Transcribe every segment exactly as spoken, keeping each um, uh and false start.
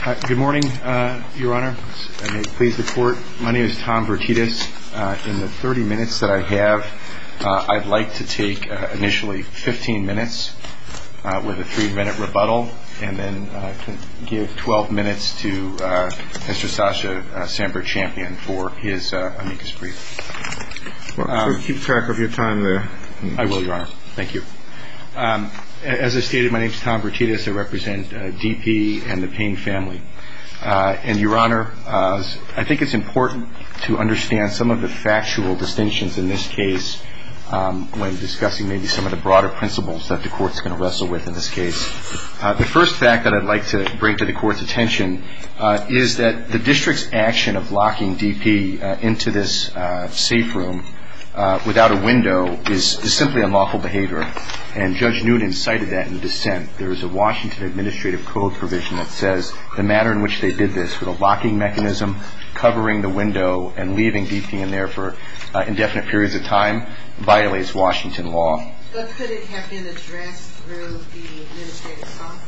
Uh, good morning, uh, Your Honor. I may please the Court. My name is Tom Bertides. Uh, in the thirty minutes that I have, uh, I'd like to take uh, initially fifteen minutes uh, with a three-minute rebuttal, and then uh, to give twelve minutes to uh, Mister Sasha uh, Sambert-Champion for his uh, amicus brief. Well, um, keep track of your time there. I will, Your Honor. Thank you. Um, As I stated, my name is Tom Bertides. I represent uh, D P and the Payne family. Uh, and, Your Honor, uh, I think it's important to understand some of the factual distinctions in this case um, when discussing maybe some of the broader principles that the Court's going to wrestle with in this case. Uh, the first fact that I'd like to bring to the Court's attention uh, is that the district's action of locking D P uh, into this uh, safe room Uh, without a window is, is simply unlawful behavior. And Judge Noonan cited that in the dissent. There is a Washington Administrative Code provision that says the manner in which they did this, with a locking mechanism, covering the window, and leaving D P in there for uh, indefinite periods of time, violates Washington law. But could it have been addressed through the administrative process?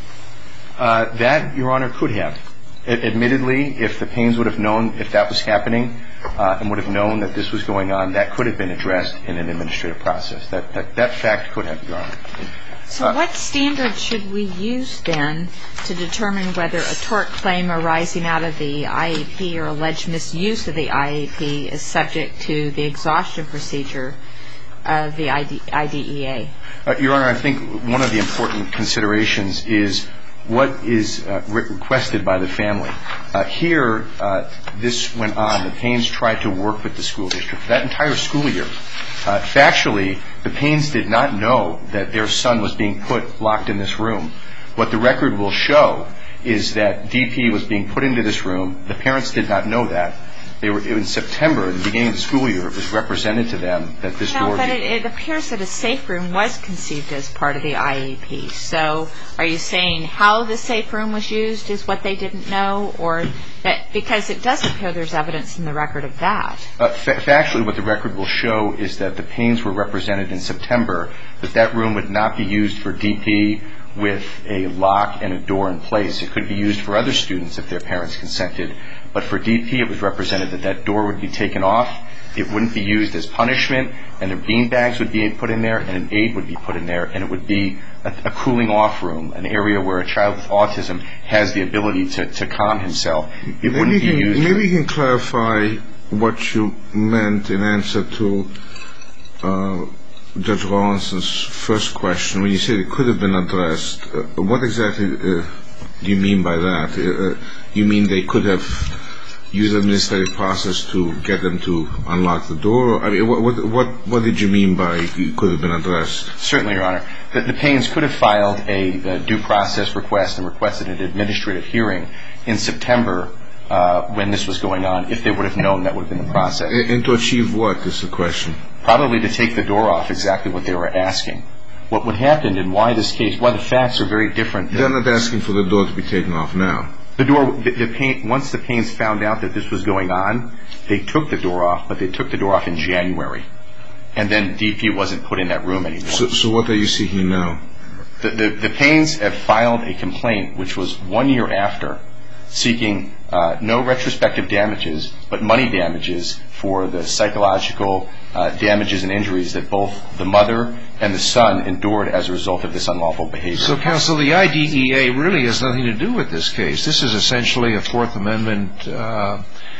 Uh, that, Your Honor, could have. Admittedly, if the Paynes would have known if that was happening uh, and would have known that this was going on, that could have been addressed in an administrative process. That that, that fact could have, Your Honor. So uh, what standard should we use then to determine whether a tort claim arising out of the I E P or alleged misuse of the I E P is subject to the exhaustion procedure of the I D E A? Uh, Your Honor, I think one of the important considerations is what is uh, re- requested by the family. Uh, here, uh, this went on. The Paynes tried to work with the school district for that entire school year. Uh, factually, the Paynes did not know that their son was being put locked in this room. What the record will show is that D P was being put into this room. The parents did not know that. They were in September, at the beginning of the school year, it was represented to them that this no, door... but it, it appears that a safe room was conceived as part of the I E P. So are you saying how the safe room was used is what they didn't know? Or that, because it does appear there's evidence in the record of that. Uh, fa- factually, what the record will show is that the Paynes were represented in September, that that room would not be used for D P with a lock and a door in place. It could be used for other students if their parents consented. But for D P, it was represented that that door would be taken off. It wouldn't be used as punishment, and the bean bags would be put in there, and an aid would be put in there, and it would be a, a cooling off room, an area where a child with autism has the ability to, to calm himself. It maybe wouldn't be can, used. Maybe you can clarify what you meant in answer to uh, Judge Rawlinson's first question when you said it could have been addressed. Uh, what exactly uh, do you mean by that? Uh, you mean they could have use administrative process to get them to unlock the door? I mean, what what what, what did you mean by it could have been addressed? Certainly, Your Honor. The, the Paynes could have filed a, a due process request and requested an administrative hearing in September uh, when this was going on, if they would have known that would have been the process. And, and to achieve what is the question? Probably to take the door off, exactly what they were asking. What would happen and why this case, why the facts are very different. They're not asking for the door to be taken off now. The door, the, the Payne, once the Paynes found out that this was going on, they took the door off, but they took the door off in January. And then D P wasn't put in that room anymore. So, so what are you seeking now? The, the, the Paynes have filed a complaint, which was one year after, seeking uh, no retrospective damages, but money damages for the psychological uh, damages and injuries that both the mother and the son endured as a result of this unlawful behavior. So, counsel, the I D E A really has nothing to do with this case. This is essentially a Fourth Amendment uh,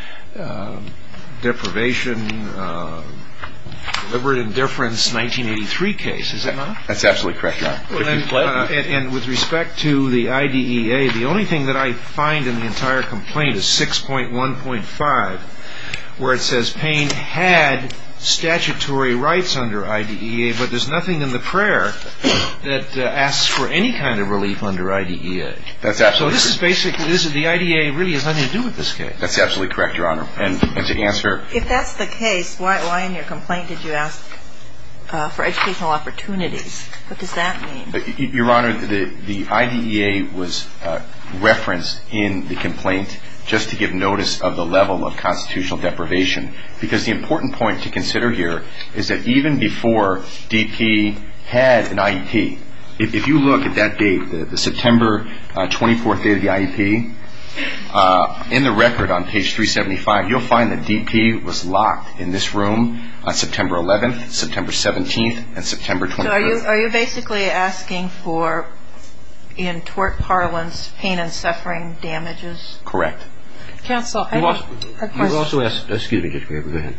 uh, deprivation, uh, deliberate indifference nineteen eighty-three case, is it not? That's absolutely correct, Your Honor. Well, and, uh, and, and with respect to the I D E A, the only thing that I find in the entire complaint is six point one point five, where it says Payne had statutory rights under I D E A, but there's nothing in the prayer that uh, asks for any kind of relief under I D E A. That's absolutely. So this is basically this is the I D E A really has nothing to do with this case. That's absolutely correct, Your Honor. And, and to answer, if that's the case, why, why in your complaint did you ask uh, for educational opportunities? What does that mean? Your Honor, the the I D E A was uh, referenced in the complaint just to give notice of the level of constitutional deprivation. Because the important point to consider here is that even before D P had an I E P, if, if you look at that date, the, the September uh, twenty-fourth date of the I E P, Uh, in the record on page three seventy-five, you'll find that D P was locked in this room on September eleventh, September seventeenth, and September twenty-third. So are you are you basically asking for, in tort parlance, pain and suffering damages? Correct. Counsel, I You have also, a question. you also asked, excuse me, Judge Graber, go ahead.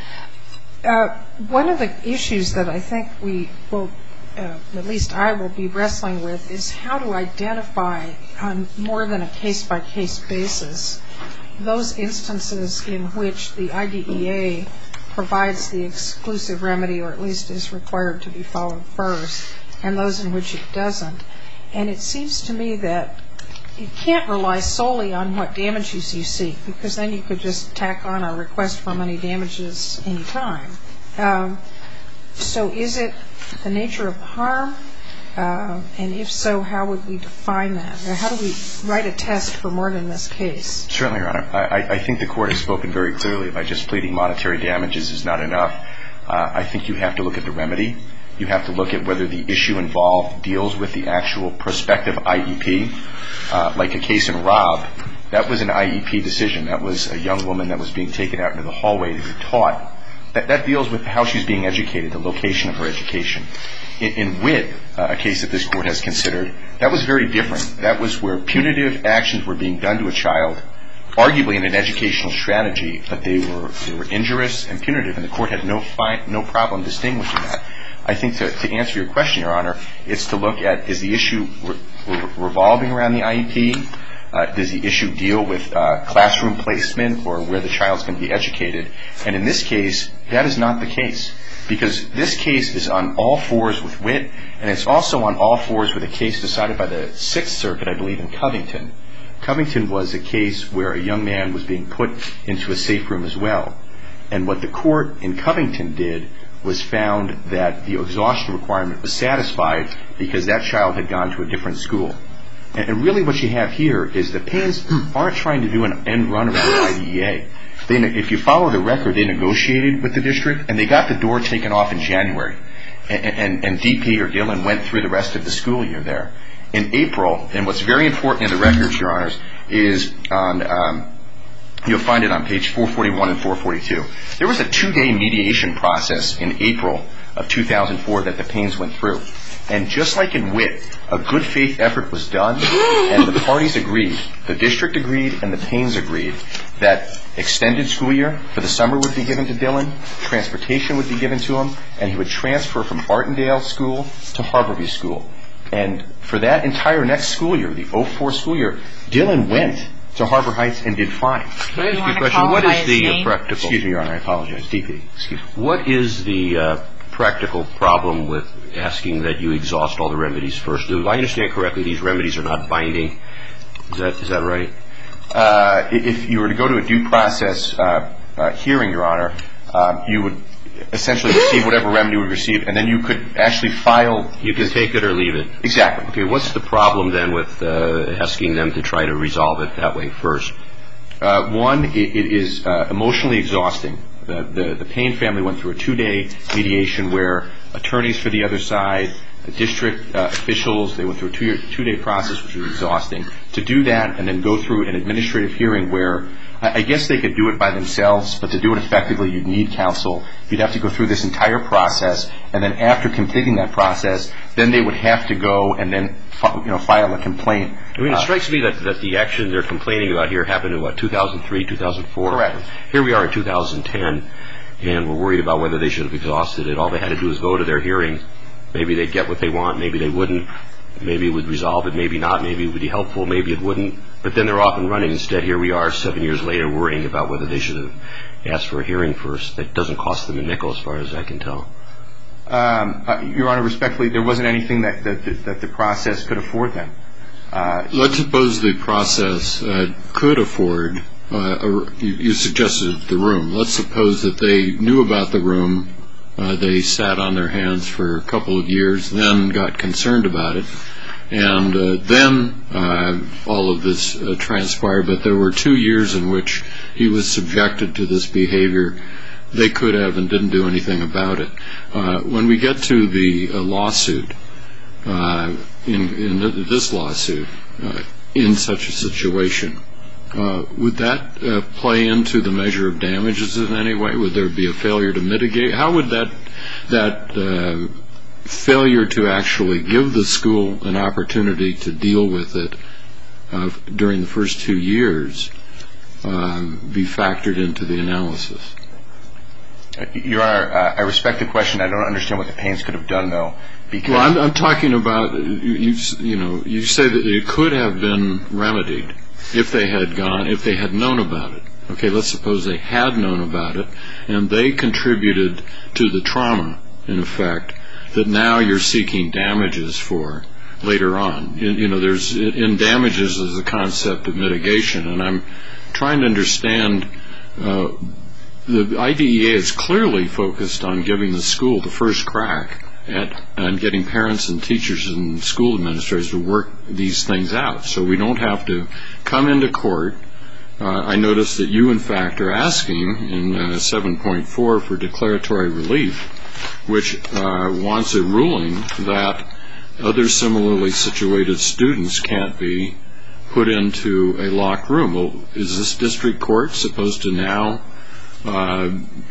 Uh, one of the issues that I think we will, uh, at least I will be wrestling with, is how to identify on more than a case-by-case basis those instances in which the I D E A provides the exclusive remedy, or at least is required to be followed first, and those in which it doesn't. And it seems to me that you can't rely solely on what damages you seek, because then you could just tack on a request for money damages any time. Um, so is it the nature of the harm? Uh, and if so, how would we define that? Or how do we write a test for more than this case? Certainly, Your Honor. I, I think the Court has spoken very clearly by just pleading monetary damages is not enough. Uh, I think you have to look at the remedy. You have to look at whether the issue involved deals with the actual prospective I E P. Uh, like a case in Robb, that was an I E P decision. That was a young woman that was being taken out into the hallway to be taught. That, that deals with how she's being educated, the location of her education. In, in Witt, uh, a case that this Court has considered, that was very different. That was where punitive actions were being done to a child, arguably in an educational strategy, but they were they were injurious and punitive, and the Court had no fi- no problem distinguishing that. I think to, to answer your question, Your Honor, it's to look at, is the issue re- re- revolving around the I E P? Uh, does the issue deal with uh, classroom placement or where the child's going to be educated? And in this case, that is not the case, because this case is on all fours with Witt, and it's also on all fours with a case decided by the Sixth Circuit, I believe, in Covington. Covington was a case where a young man was being put into a safe room as well. And what the Court in Covington did was found that the exhaustion requirement was satisfied because that child had gone to a different school. And really what you have here is the Paynes aren't trying to do an end run around the I D E A. They, if you follow the record, they negotiated with the district, and they got the door taken off in January. And, and, and D P or Dillon went through the rest of the school year there. In April, and what's very important in the records, Your Honors, is on, um, you'll find it on page four forty-one and four forty-two. There was a two-day mediation process in April of two thousand four that the Paynes went through. And just like in Witt, a good faith effort was done, and the parties agreed, the district agreed and the Paynes agreed, that extended school year for the summer would be given to Dillon, transportation would be given to him, and he would transfer from Artendale School to Harborview School. And for that entire next school year, the oh four school year, Dillon went to Harbor Heights and did fine. Can I ask you a question? What is the uh, practical... Excuse me, Your Honor, I apologize. D P, excuse me. What is the uh, practical problem with asking that you exhaust all the remedies first? Do I understand correctly these remedies are not binding? Is that is that right? Uh, if you were to go to a due process uh, uh, hearing, Your Honor, uh, you would essentially receive whatever remedy you would receive, and then you could actually file... You can take it or leave it. Exactly. Okay, what's the problem then with uh, asking them to try to resolve it that way first? Uh, one, it, it is uh, emotionally exhausting. The, the, the Payne family went through a two-day mediation where attorneys for the other side, district uh, officials, they went through a two, two-day process, which was exhausting. To do that and then go through an administrative hearing where I, I guess they could do it by themselves, but to do it effectively, you'd need counsel. You'd have to go through this entire process, and then after completing that process, then they would have to go and then fi- you know, file a complaint. I mean, it strikes me that, that the action they're complaining about here happened in, what, two thousand three, two thousand four? Correct. Here we are in two thousand ten, and we're worried about whether they should have exhausted it. All they had to do was go to their hearing. Maybe they'd get what they want, maybe they wouldn't. Maybe it would resolve it, maybe not. Maybe it would be helpful, maybe it wouldn't. But then they're off and running. Instead, here we are seven years later worrying about whether they should have asked for a hearing first. That doesn't cost them a nickel as far as I can tell. Um, uh, Your Honor, respectfully, there wasn't anything that, that, that the process could afford them. Uh, Let's suppose the process uh, could afford, uh, a, you, you suggested the room. Let's suppose that they knew about the room. Uh, they sat on their hands for a couple of years, then got concerned about it, and uh, then uh, all of this uh, transpired. But there were two years in which he was subjected to this behavior. They could have and didn't do anything about it. Uh, when we get to the uh, lawsuit, uh, in, in this lawsuit, uh, in such a situation, would that uh, play into the measure of damages in any way? Would there be a failure to mitigate? How would that that uh, failure to actually give the school an opportunity to deal with it uh, during the first two years uh, be factored into the analysis? Your Honor, uh, I respect the question. I don't understand what the Paynes could have done, though. Because well, I'm, I'm talking about, you, you know, you say that it could have been remedied if they had gone, if they had known about it. Okay, let's suppose they had known about it, and they contributed to the trauma, in effect, that now you're seeking damages for later on. You, you know, there's, in damages is the concept of mitigation, and I'm trying to understand, uh, the I D E A is clearly focused on giving the school the first crack at and getting parents and teachers and school administrators to work these things out, so we don't have to come into court. Uh, I notice that you, in fact, are asking in uh, seven point four for declaratory relief, which uh, wants a ruling that other similarly situated students can't be put into a locked room. Well, is this district court supposed to now uh,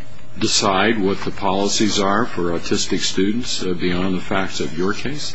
decide what the policies are for autistic students uh, beyond the facts of your case?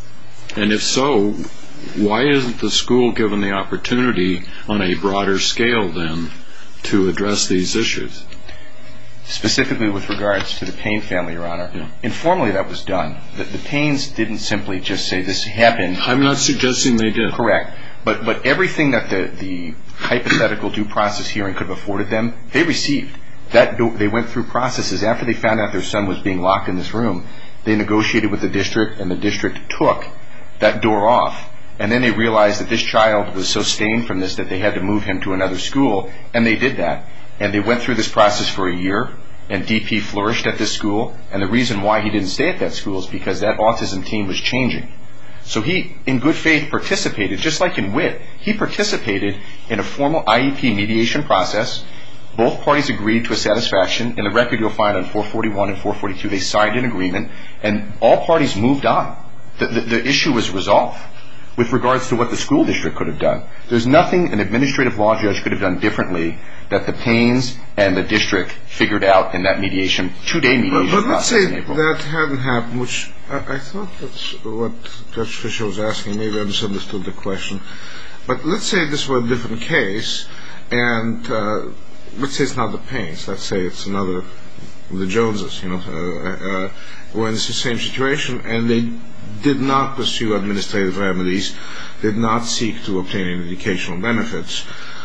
And if so, why isn't the school given the opportunity on a broader scale then to address these issues? Specifically with regards to the Payne family, Your Honor, yeah. Informally that was done. The, the Paynes didn't simply just say this happened. I'm not suggesting they did. Correct. But but everything that the, the hypothetical due process hearing could have afforded them, they received. That do, they went through processes. After they found out their son was being locked in this room, they negotiated with the district, and the district took that door off. And then they realized that this child was so stained from this that they had to move him to another school, and they did that. And they went through this process for a year, and D P flourished at this school. And the reason why he didn't stay at that school is because that autism team was changing. So he, in good faith, participated, just like in W I T, he participated in a formal I E P mediation process. Both parties agreed to a satisfaction. In the record you'll find on four forty-one and four forty-two, they signed an agreement, and all parties moved on. The, the, the issue was resolved with regards to what the school district could have done. There's nothing an administrative law judge could have done differently that the Paynes and the district figured out in that mediation, two-day mediation but, but process in April. April. But let's say that hadn't happened, which I, I thought that's what Judge Fischer was asking. Maybe I misunderstood the question. But let's say this were a different case, and uh, let's say it's not the Paynes. Let's say it's another, the Joneses, you know, uh, uh, were in the same situation, and they did not pursue administrative remedies, did not seek to obtain any educational benefits.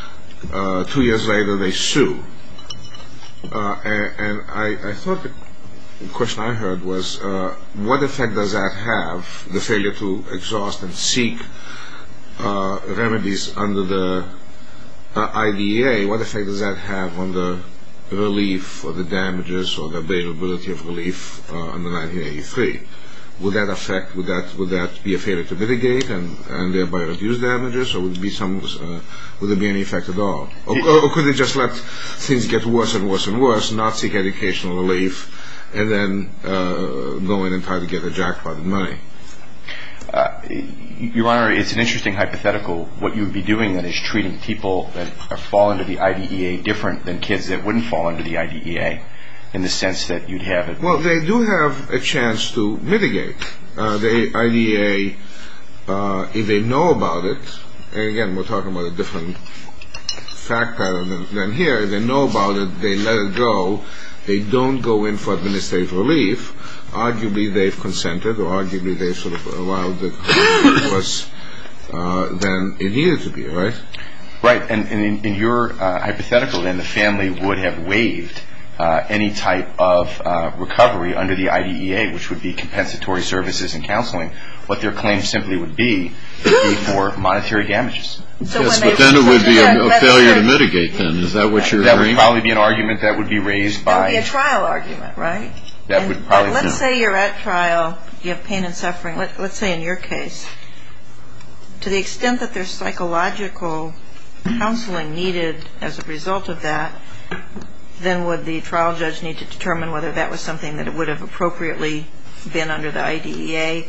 Uh, two years later, they sue. Uh, and and I, I thought the question I heard was, uh, what effect does that have, the failure to exhaust and seek uh, remedies under the uh, I D E A, what effect does that have on the relief or the damages or the availability of relief uh, under nineteen eighty-three? Would that affect, would that would that be a failure to mitigate and, and thereby reduce damages, or would it be some, uh, would there be any effect at all? Or, or could they just let things get worse and worse and worse, not seek educational relief, and then uh, go in and try to get a jackpot of money? Uh, Your Honor, it's an interesting hypothetical. What you would be doing then is treating people that are, fall under the I D E A different than kids that wouldn't fall under the I D E A, in the sense that you'd have it. Well, they do have a chance to mitigate. Uh, the I D E A, uh, if they know about it, and again, we're talking about a different fact pattern than, than here, if they know about it, they let it go, they don't go in for administrative relief, arguably they've consented, or arguably they've sort of allowed the was uh, then it needed to be, right? Right, and, and in, in your uh, hypothetical, then the family would have waived Uh, any type of uh, recovery under the I D E A, which would be compensatory services and counseling. What their claim simply would be would be for monetary damages. So yes, but then it would be a, a failure to mitigate then. Is that what you're That agreeing? would probably be an argument that would be raised by... That would be a trial argument, right? That and, would probably... Let's no. say you're at trial, you have pain and suffering. Let, let's say in your case, to the extent that there's psychological counseling needed as a result of that, then would the trial judge need to determine whether that was something that it would have appropriately been under the I D E A?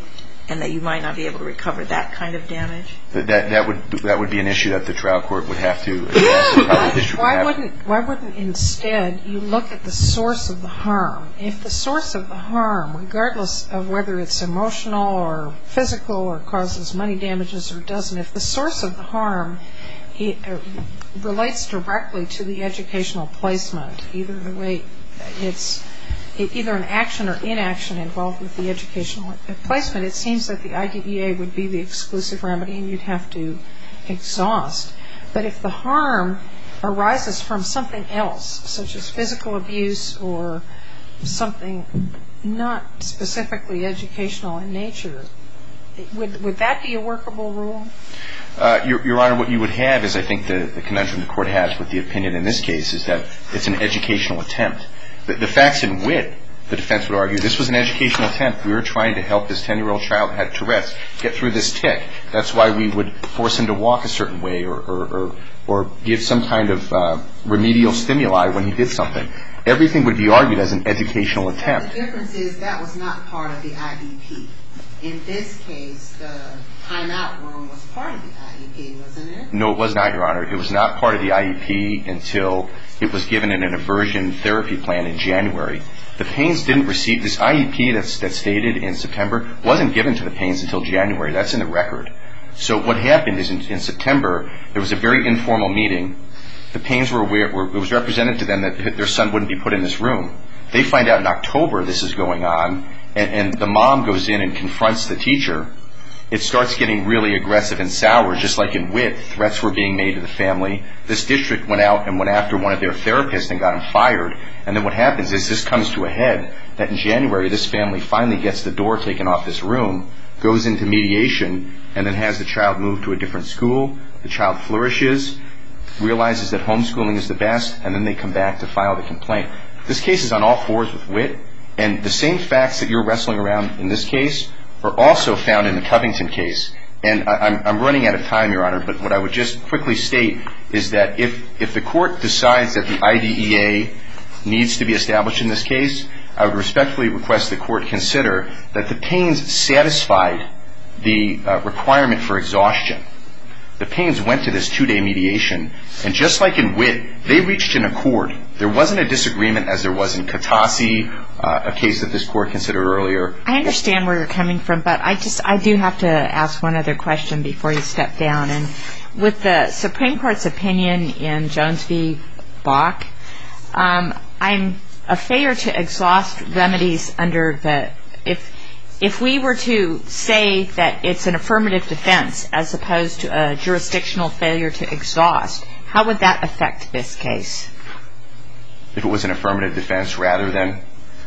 and that you might not be able to recover that kind of damage? That that would that would be an issue that the trial court would have to address. Why wouldn't why wouldn't instead you look at the source of the harm? If the source of the harm, regardless of whether it's emotional or physical or causes money damages or doesn't, if the source of the harm it, uh, relates directly to the educational placement, either the way it's either an action or inaction involved with the educational placement, it seems that the I D E A would be the exclusive remedy and you'd have to exhaust. But if the harm arises from something else, such as physical abuse or something not specifically educational in nature, would would that be a workable rule? Uh, Your, Your Honor, what you would have is, I think, the, the conundrum the court has with the opinion in this case is that it's an educational attempt. The, the facts in Witt, the defense would argue, this was an educational attempt. We were trying to help this ten-year-old child who had Tourette's get through this tic. That's why we would force him to walk a certain way or or, or, or give some kind of uh, remedial stimuli when he did something. Everything would be argued as an educational attempt. But the difference is that was not part of the I E P. In this case, the timeout room was part of the I E P, wasn't it? No, it was not, Your Honor. It was not part of the I E P until it was given in an aversion therapy plan in January. The Paynes didn't receive this I E P that's, that's stated in September wasn't given to the Paynes until January. That's in the record. So what happened is in, in September, there was a very informal meeting. The Paynes were aware, were, it was represented to them that their son wouldn't be put in this room. They find out in October this is going on, and, and the mom goes in and confronts the teacher. It starts getting really aggressive and sour, just like in Witt. Threats were being made to the family. This district went out and went after one of their therapists and got him fired. And then what happens is this comes to a head that in January this family finally gets the door taken off this room, goes into mediation, and then has the child moved to a different school. The child flourishes, realizes that homeschooling is the best, and then they come back to file the complaint. This case is on all fours with Witt, and the same facts that you're wrestling around in this case are also found in the Covington case. And I, I'm, I'm running out of time, Your Honor, but what I would just quickly state is that if, if the court decides that the I D E A needs to be established in this case, I would respectfully request the court consider that the Paynes satisfied the uh, requirement for exhaustion. The Paynes went to this two-day mediation, and just like in Witt, they reached an accord. There wasn't a disagreement as there was in Katasi, uh, a case that this court considered earlier. I understand where you're coming from, but I just I do have to ask one other question before you step down. And with the Supreme Court's opinion in Jones v. Bach, um, I'm a failure to exhaust remedies under the if. If we were to say that it's an affirmative defense as opposed to a jurisdictional failure to exhaust, how would that affect this case? If it was an affirmative defense rather than...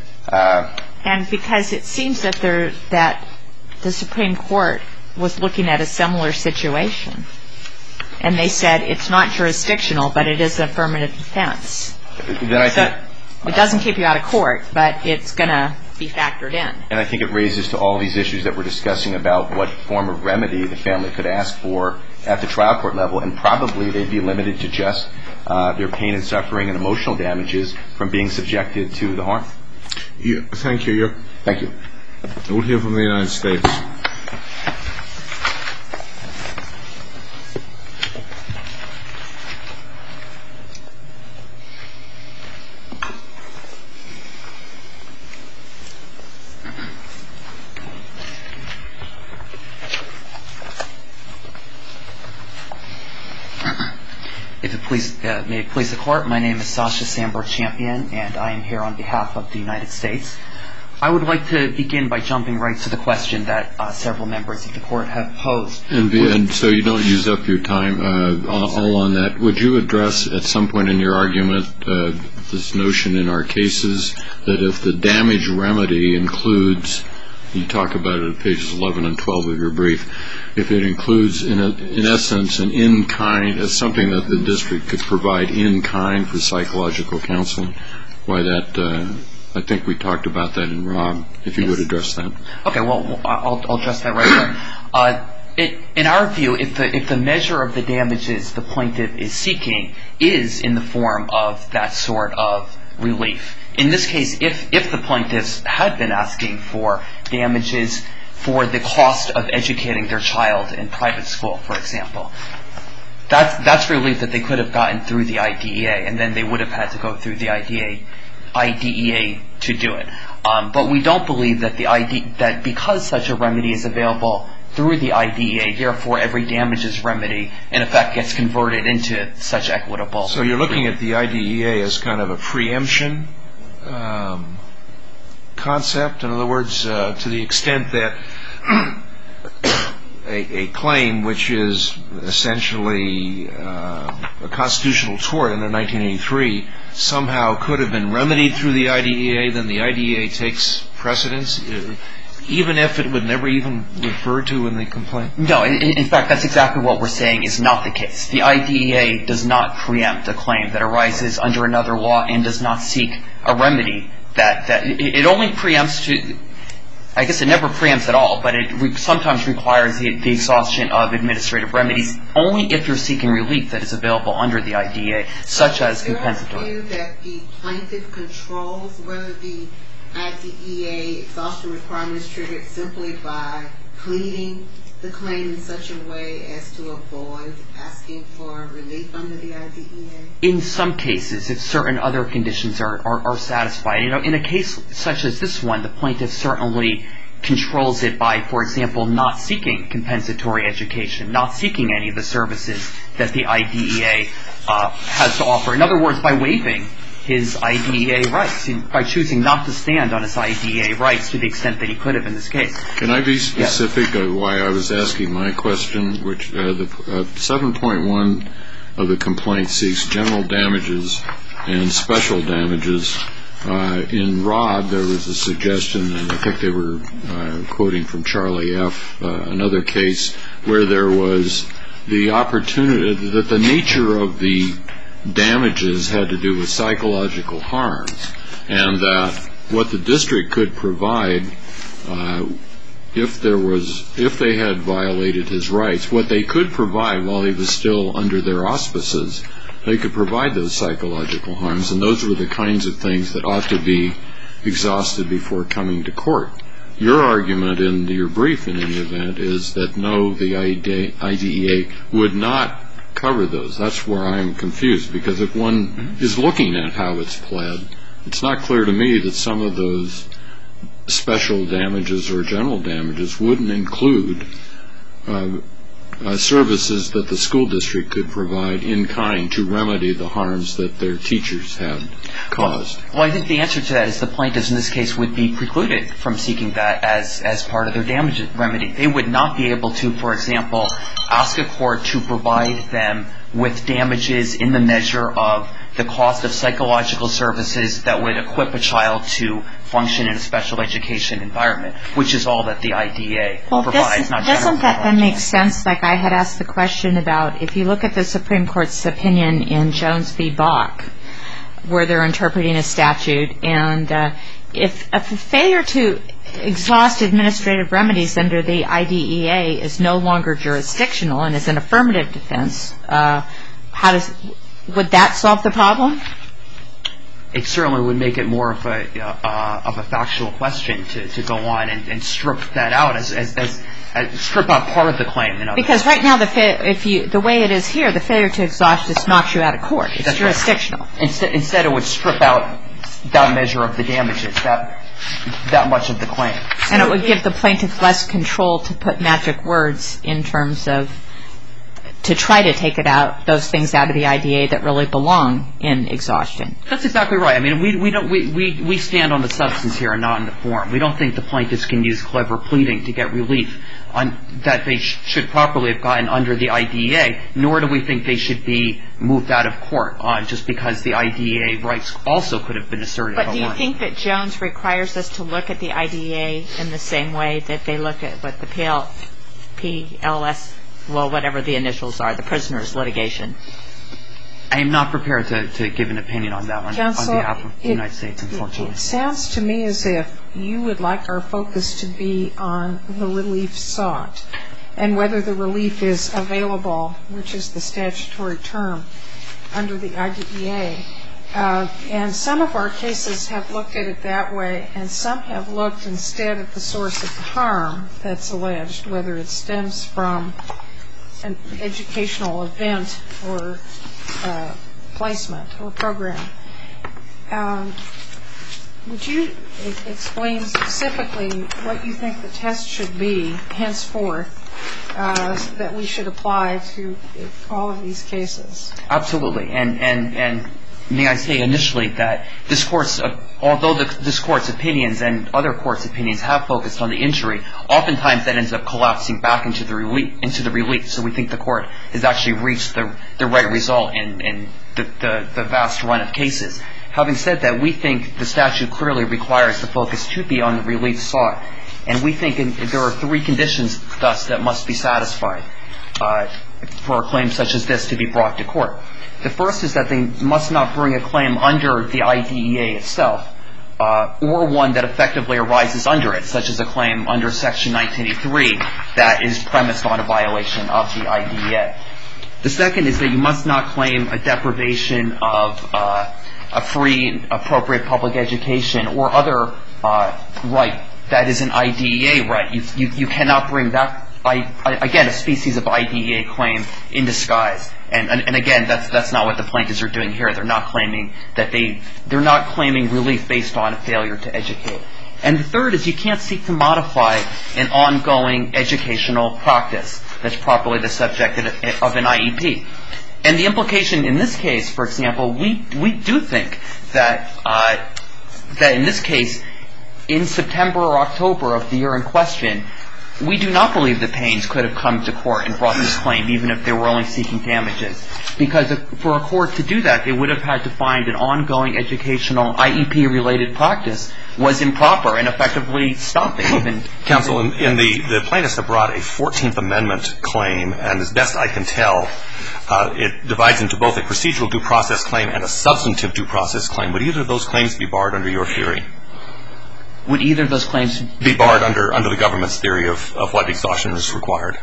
Uh, and because it seems that, there, that the Supreme Court was looking at a similar situation, and they said it's not jurisdictional, but it is an affirmative defense. Then I think... So it doesn't keep you out of court, but it's going to be factored in. And I think it raises to all these issues that we're discussing about what form of remedy the family could ask for at the trial court level, and probably they'd be limited to just uh, their pain and suffering and emotional damages from being subjected to the harm. Yeah, thank you. You're, thank you. We'll hear from the United States. If it please, uh, may it please the Court, my name is Sasha Sandberg-Champion, and I am here on behalf of the United States. I would like to begin by jumping right to the question that uh, several members of the Court have posed. And, be, and so you don't use up your time uh, all on that. Would you address at some point in your argument uh, this notion in our cases that if the damage remedy includes, you talk about it at pages eleven and twelve of your brief, if it includes, in, a, in essence, an in-kind, as something that the district could provide in-kind for psychological counseling, why that, uh, I think we talked about that in Rob, if you yes. would address that. Okay, well, I'll, I'll address that right there. Uh, it, in our view, if the, if the measure of the damages the plaintiff is seeking is in the form of that sort of relief, in this case, if, if the plaintiffs had been asking for damages for the cost of educating their child in private school, for example. That's, that's relief that they could have gotten through the I D E A, and then they would have had to go through the I D E A, I D E A to do it. Um, but we don't believe that the I D, that because such a remedy is available through the I D E A, therefore every damages remedy in effect gets converted into such equitable. So you're looking at the I D E A as kind of a preemption um, concept. In other words, uh, to the extent that a, a claim which is essentially uh, a constitutional tort under nineteen eighty-three somehow could have been remedied through the I D E A, then the I D E A takes precedence, even if it would never even refer to in the complaint? No, in, in fact, that's exactly what we're saying is not the case. The I D E A does not preempt a claim that arises under another law and does not seek a remedy that, that it, it only preempts to, I guess it never preempts at all, but it re- sometimes requires the, the exhaustion of administrative remedies only if you're seeking relief that is available under the I D E A, such as compensatory. Is there a view that the plaintiff controls whether the I D E A exhaustion requirement is triggered simply by pleading the claim in such a way as to avoid asking for relief under the I D E A? In some cases, if certain other conditions are, are, are satisfied. You know, in a case such as this one, the plaintiff certainly controls it by, for example, not seeking compensatory education, not seeking any of the services that the I D E A uh, has to offer. In other words, by waiving his I D E A rights, by choosing not to stand on his I D E A rights to the extent that he could have in this case. Can I be specific of why I was asking my question, which uh, the uh, seven point one of the complaint seeks general damages and special damages. Uh, in Rod, there was a suggestion, and I think they were uh, quoting from Charlie F., uh, another case where there was the opportunity that the nature of the damages had to do with psychological harms, and that what the district could provide uh, if there was, if they had violated his rights, what they could provide while he was still under their auspices, they could provide those psychological harms, and those were the kinds of things that ought to be exhausted before coming to court. Your argument in your brief, in any event, is that no, the I D E A would not cover those. That's where I'm confused, because if one mm-hmm. is looking at how it's pled, it's not clear to me that some of those special damages or general damages wouldn't include uh, uh, services that the school district could provide in kind to remedy the harms that their teachers had caused. Well, well, I think the answer to that is the plaintiffs in this case would be precluded from seeking that as, as part of their damage remedy. They would not be able to, for example, ask a court to provide them with damages in the measure of the cost of psychological services that would equip a child to function in a special education environment, which is all that the I D E A well, provides. This, not doesn't that then make sense? Like I had asked the question about, if you look at the Supreme Court's opinion in Jones v. Bach, where they're interpreting a statute, and uh, if, if a failure to exhaust administrative remedies under the I D E A is no longer jurisdictional and is an affirmative defense, uh, how does would that solve the problem? It certainly would make it more of a uh, of a factual question to, to go on and, and strip that out as, as, as, as strip out part of the claim. You know, because right now, the fa- if you the way it is here, the failure to exhaust just knocks you out of court. It's That's jurisdictional. Right. Instead, instead, it would strip out that measure of the damages, that that much of the claim, and it would give the plaintiff less control to put magic words in terms of to try to take it out, those things out of the I D E A that really belong in exhaustion. That's exactly right. I mean, we we don't we, we, we stand on the substance here and not on the form. We don't think the plaintiffs can use clever pleading to get relief on that they sh- should properly have gotten under the I D E A, nor do we think they should be moved out of court on just because the I D E A rights also could have been asserted. But do you think that Jones requires us to look at the I D E A in the same way that they look at what the P L, P L S, well, whatever the initials are, the prisoner's litigation? I am not prepared to, to give an opinion on that one Counsel, on behalf of the it, United States, unfortunately. It sounds to me as if you would like our focus to be on the relief sought and whether the relief is available, which is the statutory term, under the I D E A. And some of our cases have looked at it that way, and some have looked instead at the source of the harm that's alleged, whether it stems from an educational event or placement or program. Would you explain specifically what you think the test should be henceforth that we should apply to all of these cases? Absolutely. And, and, and may I say initially that this Court's, although the, this Court's opinions and other courts' opinions have focused on the injury, oftentimes that ends up collapsing back into the relief. Into the relief. So we think the Court has actually reached the, the right result in, in the, the, the vast run of cases. Having said that, we think the statute clearly requires the focus to be on the relief sought. And we think in, there are three conditions, thus, that must be satisfied uh, for a claim such as this to be brought to court. The first is that they must not bring a claim under the I D E A itself, uh, or one that effectively arises under it, such as a claim under Section nineteen eighty-three that is premised on a violation of the I D E A. The second is that you must not claim a deprivation of uh, a free, appropriate public education or other uh, right that is an I D E A right. You, you, you cannot bring that, I, I, again, a species of I D E A claim in disguise. And, and, and again, that's, that's not what the plaintiffs are doing here. They're not claiming that they, they're not claiming relief based on a failure to educate. And the third is you can't seek to modify an ongoing educational practice that's properly the subject of an I E P. And the implication in this case, for example, we we do think that uh, that in this case, in September or October of the year in question, we do not believe the Paynes could have come to court and brought this claim, even if they were only seeking damages. Because for a court to do that, they would have had to find an ongoing educational I E P-related practice was improper and effectively stop it. Even Counsel, in, in the, the plaintiffs have brought a fourteenth Amendment claim, and as best I can tell, uh, it divides into both a procedural due process claim and a substantive due process claim. Would either of those claims be barred under your theory? Would either of those claims be barred under under the government's theory of, of what exhaustion is required?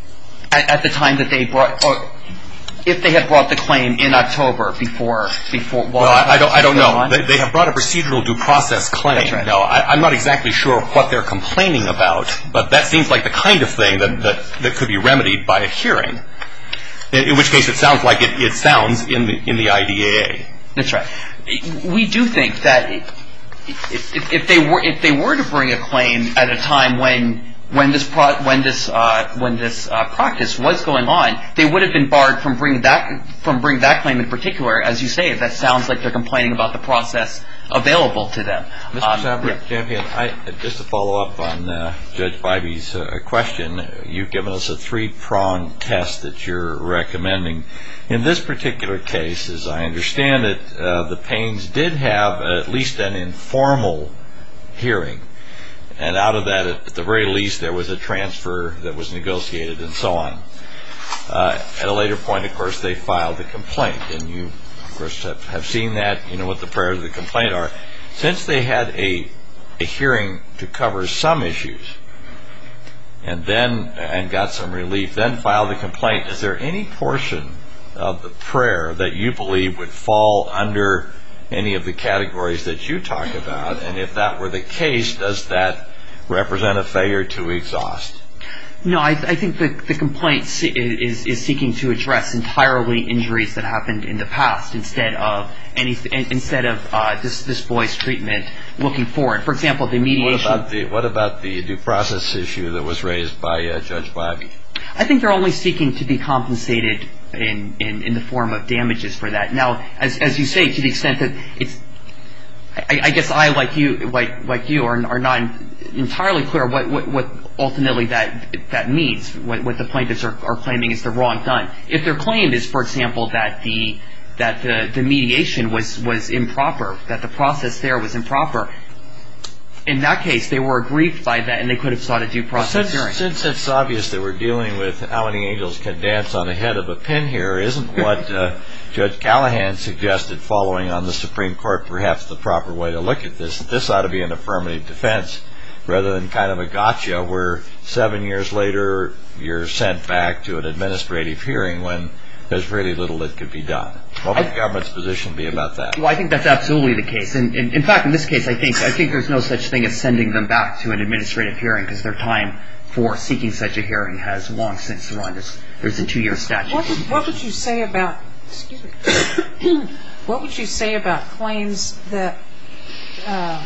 At, at the time that they brought, or if they had brought the claim in October before, before. Well, I, I don't, I don't know. They, they have brought a procedural due process claim. That's right. Now, I, I'm not exactly sure what they're complaining about, but that seems like the kind of thing that that, that could be remedied by a hearing. In, in which case, it sounds like it, it sounds in the in the I D E A. That's right. We do think that. It, If, if, if they were if they were to bring a claim at a time when when this pro, when this uh, when this uh, practice was going on, they would have been barred from bringing that from bringing that claim in particular. As you say, that sounds like they're complaining about the process available to them. Mister Um, Sambert, yeah. Champion, I, just to follow up on uh, Judge Bybee's uh, question, you've given us a three-pronged test that you're recommending. In this particular case, as I understand it, uh, the Paynes did have at least an informal hearing. And out of that, at the very least, there was a transfer that was negotiated and so on. Uh, at a later point, of course, they filed a complaint. And you, of course, have, have seen that. You know what the prayers of the complaint are. Since they had a, a hearing to cover some issues and then and got some relief, then filed a complaint, is there any portion of the prayer that you believe would fall under any of the categories that you talk about? And if that were the case, does that represent a failure to exhaust? No, I, I think the, the complaint is, is seeking to address entirely injuries that happened in the past instead of any instead of uh, this this boy's treatment looking forward. For example, the mediation. What about the what about the due process issue that was raised by uh, Judge Bybee? I think they're only seeking to be compensated in, in, in the form of damages for that. Now, as as you say, to the extent that it's, I, I guess I like you like like you are are not entirely clear what, what, what ultimately that that means. What, what the plaintiffs are, are claiming is the wrong done. If their claim is, for example, that the that the, the mediation was, was improper, that the process there was improper, in that case they were aggrieved by that and they could have sought a due process hearing. Since, since it's obvious that we're dealing with how many angels can dance on the head of a pin here, isn't what uh, Judge Callahan suggested following on the Supreme Court perhaps the proper way to look at this? This ought to be an affirmative defense rather than kind of a gotcha where seven years later you're sent back to an administrative hearing when there's really little that could be done. What would the government's position be about that? Well, I think that's absolutely the case. And, and in fact, in this case, I think I think there's no such thing as sending them back to an administrative hearing because their time for seeking such a hearing has long since run. There's, there's a two-year statute. What would, what would you say about, excuse me, what would you say about claims that, um,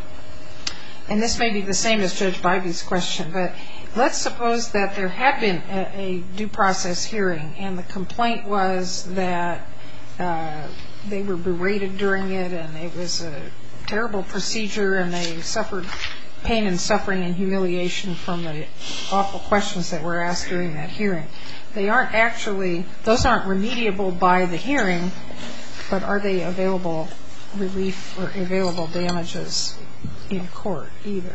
and this may be the same as Judge Bybee's question, but let's suppose that there had been a, a due process hearing and the complaint was that uh, they were berated during it and it was a terrible procedure and they suffered pain and suffering and humiliation from the awful questions that were asked during that hearing. They aren't actually, those aren't remediable by the hearing, but are they available relief or available damages in court either?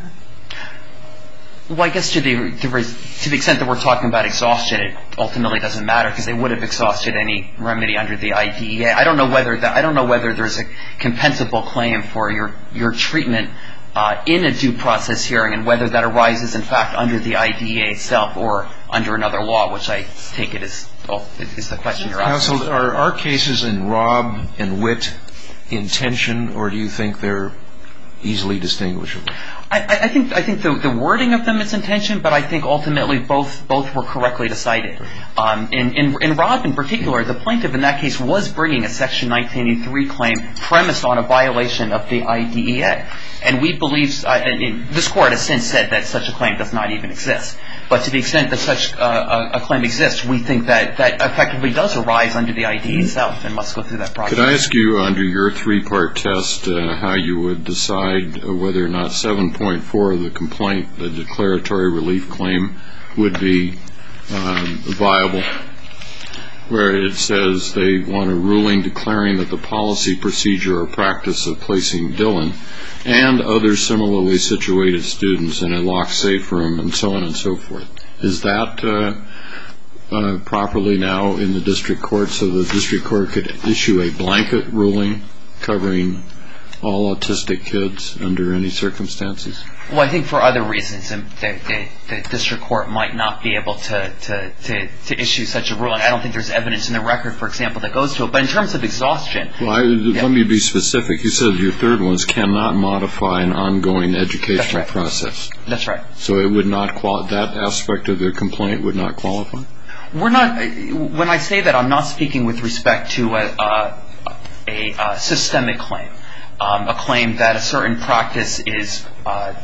Well, I guess to the, to the extent that we're talking about exhaustion, it ultimately doesn't matter because they would have exhausted any remedy under the I D E A. I don't know whether that, I don't know whether there's a compensable claim for your your treatment uh, in a due process hearing and whether that arises in fact under the I D E A itself or under another law, which I take it is well, is the question you're asking. Counsel, are our cases in Robb and Witt in tension, or do you think they're easily distinguishable? I, I think I think the, the wording of them is in tension, but I think ultimately both both were correctly decided. Um, in, in in Robb in particular, the plaintiff in that case was bringing a Section nineteen eighty-three claim premised on a violation of the I D E A, and we believe uh, and this court has since said that such a claim does not even exist. But to the extent that such uh, a, a claim exists, we think that that effectively does arise under the I D E A itself and must go through that process. Could I ask you, under your three-part test, uh, how you would decide whether or not seven point four of the complaint, the declaratory relief claim, would be um, viable, where it says they want a ruling declaring that the policy, procedure, or practice of placing Dylan and other similarly situated students in a locked safe room and so on and so forth. Is that uh, uh, properly now in the district court so the district court could issue a blanket ruling covering all autistic kids under any circumstances? Well, I think for other reasons, the, the, the district court might not be able to, to, to, to issue such a ruling. I don't think there's evidence in the record, for example, that goes to it. But in terms of exhaustion... Well, I, yeah. let me be specific. You said your third one is cannot modify an ongoing educational That's right. process. That's right. So it would not qual- that aspect of the complaint would not qualify? We're not... When I say that, I'm not speaking with respect to a, a, a, a systemic claim. Um, a claim that a certain practice is, uh,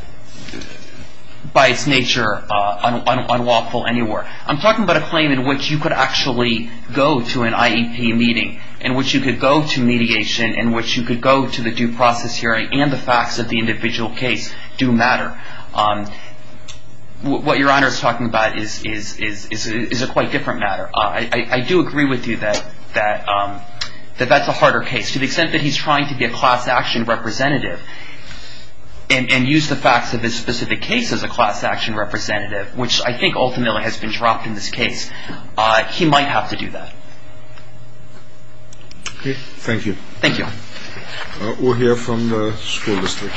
by its nature, uh, un- un- unlawful anywhere. I'm talking about a claim in which you could actually go to an I E P meeting, in which you could go to mediation, in which you could go to the due process hearing, and the facts of the individual case do matter. Um, w- what Your Honor is talking about is is is is a, is a quite different matter. Uh, I, I, I do agree with you that that. Um, that that's a harder case. To the extent that he's trying to be a class action representative and, and use the facts of his specific case as a class action representative, which I think ultimately has been dropped in this case, uh, he might have to do that. Okay, thank you. Thank you. Uh, we'll hear from the school district.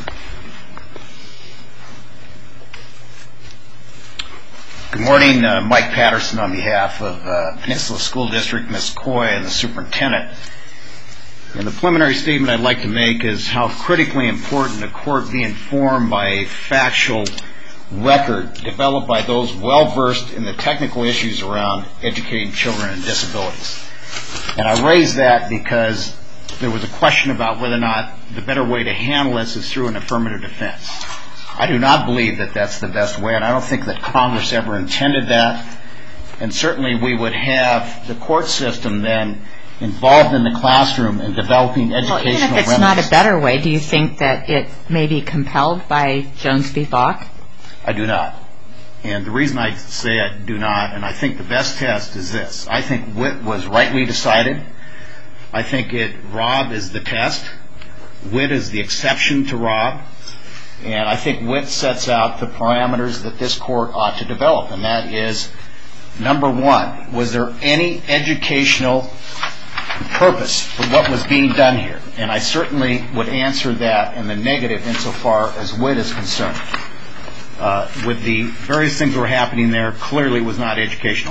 Good morning, uh, Mike Patterson on behalf of uh, Peninsula School District, Miz Coy, and the superintendent. And the preliminary statement I'd like to make is how critically important a court be informed by a factual record developed by those well-versed in the technical issues around educating children with disabilities. And I raise that because there was a question about whether or not the better way to handle this is through an affirmative defense. I do not believe that that's the best way, and I don't think that Congress ever intended that. And certainly we would have the court system then involved in the classroom in developing educational remedies. Well, even if it's not a better way, do you think that it may be compelled by Jones v. Bach? I do not. And the reason I say I do not, and I think the best test is this. I think Witt was rightly decided. I think it Robb is the test. Witt is the exception to Robb. And I think Witt sets out the parameters that this court ought to develop. And that is, number one, was there any educational purpose for what was being done here? And I certainly would answer that in the negative insofar as Witt is concerned. Uh, with the various things that were happening there, clearly it was not educational.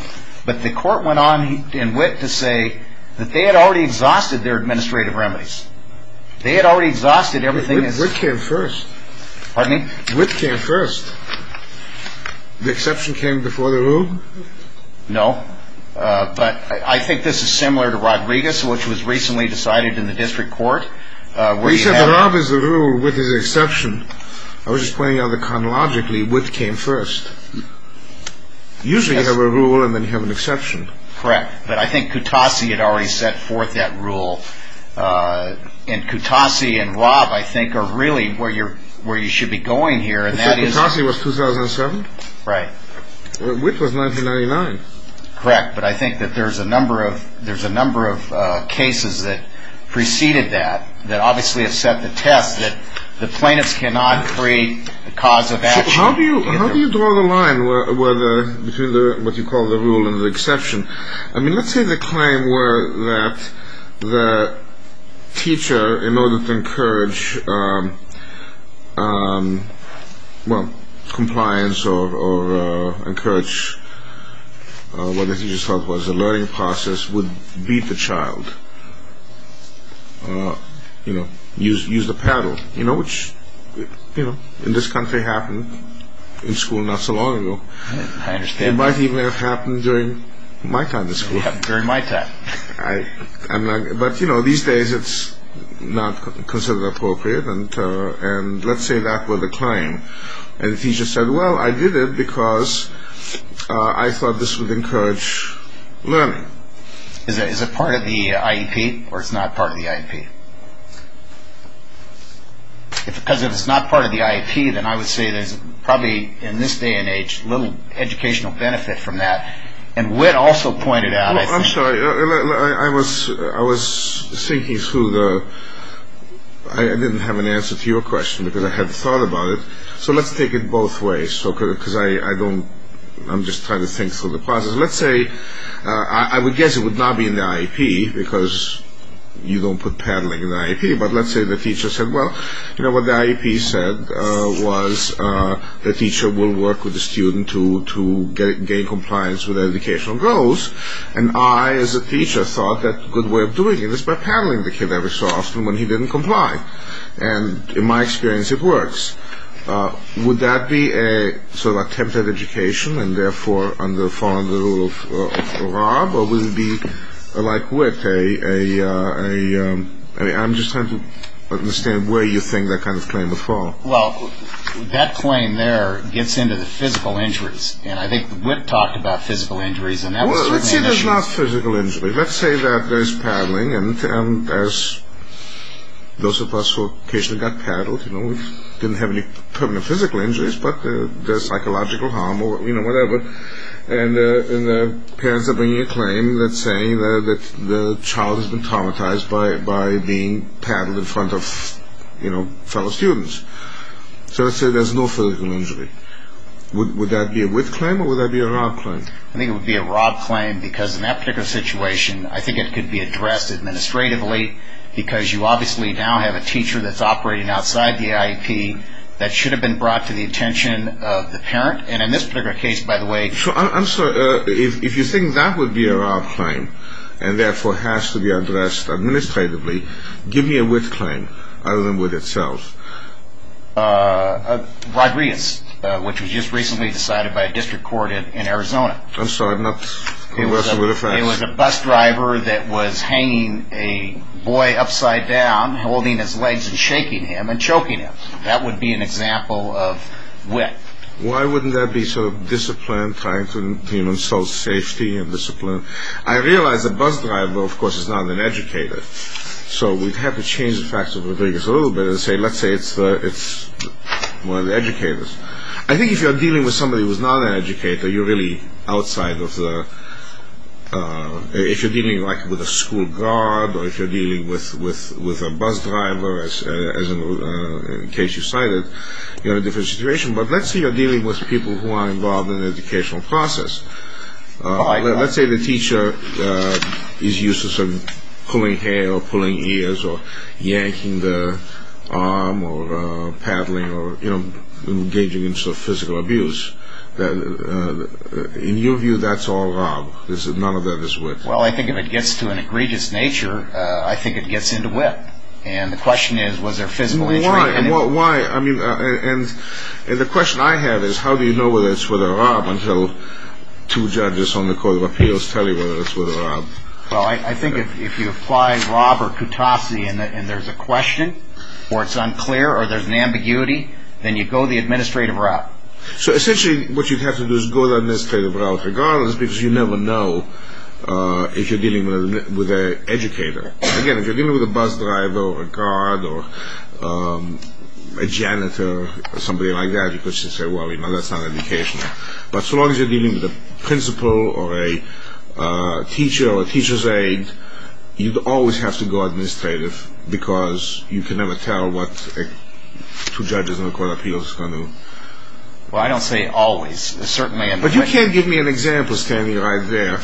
But the court went on in Witt to say that they had already exhausted their administrative remedies. They had already exhausted everything. Witt came first. Pardon me? Witt came first. The exception came before the rule? No. Uh, but I think this is similar to Rodriguez, which was recently decided in the district court. Uh, where you you said have the Rob is the rule, Witt is the exception. I was just pointing out that chronologically, Witt came first. Usually yes. You have a rule and then you have an exception. Correct. But I think Kutasi had already set forth that rule. Uh, and Kutasi and Rob, I think, are really where you're where you should be going here. And that is Kutasi was two thousand seven? Right. Witt was nineteen ninety-nine. Correct. But I think that there's a number of there's a number of uh, cases that preceded that that obviously have set the test that the plaintiffs cannot create a cause of action. So how do you how do you draw the line where, where the between the what you call the rule and the exception? I mean, let's say the claim were that the teacher, in order to encourage um, um, well compliance or, or uh, encourage uh, what the teacher thought was a learning process, would beat the child. Uh, you know, use use the paddle. You know, which you know in this country happened in school not so long ago. I understand. It might even have happened during my time in school. Yeah, during my time. I, I'm not, but you know, these days it's not considered appropriate, and uh, and let's say that were the claim, and the teacher said, "Well, I did it because uh, I thought this would encourage learning." Is it is it part of the I E P or it's not part of the I E P? If, because if it's not part of the I E P, then I would say there's probably in this day and age little educational benefit from that. And Witt also pointed out. Well, I I'm sorry. I, I was I was thinking through the. I, I didn't have an answer to your question because I had thought about it. So let's take it both ways. So because I, I don't, I'm just trying to think through the process. Let's say uh, I, I would guess it would not be in the I E P because you don't put paddling in the I E P. But let's say the teacher said, well, you know what the I E P said uh, was uh, the teacher will work with the student to to get, gain compliance with educational goals. And I, as a teacher, thought that a good way of doing it is by paddling the kid every so often when he didn't comply. And in my experience, it works. Uh, would that be a sort of attempted education and therefore under following the rule of, uh, of Rob, or would it be like Witt, a, a, uh, a um, I mean, I'm just trying to understand where you think that kind of claim would fall. Well, that claim there gets into the physical injuries, and I think Witt talked about physical injuries, and that well, was let's say certainly an there's issue. not physical injury. Let's say that there's paddling, and, and as those of us who occasionally got paddled, you know, we didn't have any permanent physical injuries, but uh, there's psychological harm or, you know, whatever. And, uh, and the parents are bringing a claim that's saying that, that the child has been traumatized by, by being paddled in front of, you know, fellow students. So let's say there's no physical injury. Would, would that be a Witt claim or would that be a Rob claim? I think it would be a Rob claim because in that particular situation, I think it could be addressed administratively because you obviously now have a teacher that's operating outside the I E P that should have been brought to the attention of the parent. And in this particular case, by the way... So I'm, I'm sorry, uh, if, if you think that would be a Rob claim and therefore has to be addressed administratively, give me a Witt claim other than Witt itself. Uh, uh, Rodriguez, uh, which was just recently decided by a district court in, in Arizona. I'm sorry, I'm not conversing with the facts. It was a bus driver that was hanging a boy upside down, holding his legs and shaking him and choking him. That would be an example of Witt. Why wouldn't that be sort of discipline, trying to, you know, install safety and discipline? I realize the bus driver, of course, is not an educator. So we'd have to change the facts of Rodriguez a little bit and say, let's say it's uh, it's one of the educators. I think if you're dealing with somebody who's not an educator, you're really outside of the... Uh, if you're dealing like with a school guard, or if you're dealing with, with, with a bus driver, as uh, as in, uh, in case you cited, you're in a different situation. But let's say you're dealing with people who are involved in the educational process. Uh, oh, let, let's say the teacher uh, is used to sort of pulling hair or pulling ears or yanking the arm or uh, paddling or, you know, engaging in sort of physical abuse. In your view, that's all rob. None of that is wit. Well, I think if it gets to an egregious nature, uh, I think it gets into wit. And the question is, was there physical injury? Why? And Why? Why? I mean, uh, and and the question I have is, how do you know whether it's with a rob until two judges on the Court of Appeals tell you whether it's with a rob? Well, I, I think if, if you apply rob or kutasi and, the, and there's a question, or it's unclear, or there's an ambiguity, then you go the administrative route. So essentially what you'd have to do is go the administrative route regardless, because you never know uh, if you're dealing with, a, with an educator. Again, if you're dealing with a bus driver or a guard or um, a janitor or somebody like that, you could just say, well, you know, that's not educational. But so long as you're dealing with a principal or a uh, teacher or a teacher's aide, you'd always have to go administrative, because you can never tell what a, two judges in the Court of Appeals is going to. Well, I don't say always. Certainly. In but you can't give me an example standing right there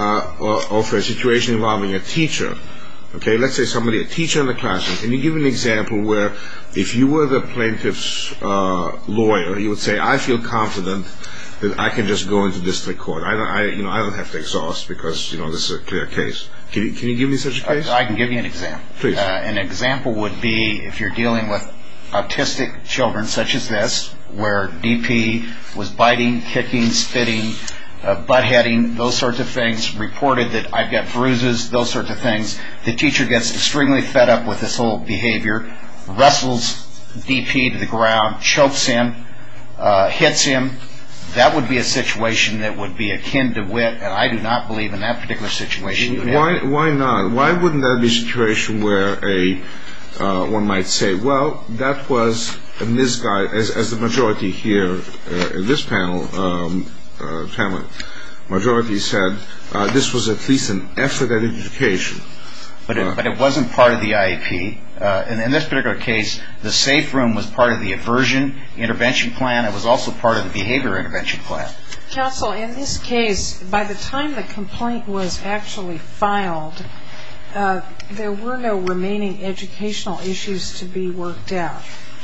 uh, of a situation involving a teacher. Okay, let's say somebody, a teacher in the classroom. Can you give me an example where, if you were the plaintiff's uh, lawyer, you would say, I feel confident that I can just go into district court. I, don't, I, you know, I don't have to exhaust because, you know, this is a clear case. Can you, can you give me such a case? I, I can give you an example. Please. Uh, an example would be if you're dealing with autistic children such as this, where D P was biting, kicking, spitting, uh, butt-heading, those sorts of things, reported that I've got bruises, those sorts of things. The teacher gets extremely fed up with this whole behavior, wrestles D P to the ground, chokes him, uh, hits him. That would be a situation that would be akin to wit, and I do not believe in that particular situation you would why, have. Why not? Why wouldn't that be a situation where a uh, one might say, well, that was a misguided, as, as the majority here uh, in this panel, um, uh, panel majority said, uh, this was at least an effort at education. But it, but it wasn't part of the I E P. Uh, and in this particular case, the safe room was part of the aversion intervention plan. It was also part of the behavior intervention plan. Counsel, in this case, by the time the complaint was actually filed, uh, there were no remaining educational issues to be worked out.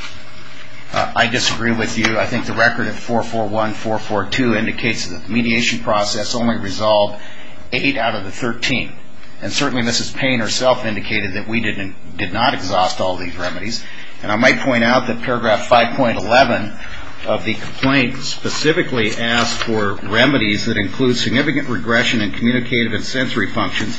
Uh, I disagree with you. I think the record at four four one, four four two indicates that the mediation process only resolved eight out of the thirteen. And certainly Missus Payne herself indicated that we didn't, did not exhaust all these remedies. And I might point out that paragraph five point eleven of the complaint specifically asked for remedies that include significant regression in communicative and sensory functions.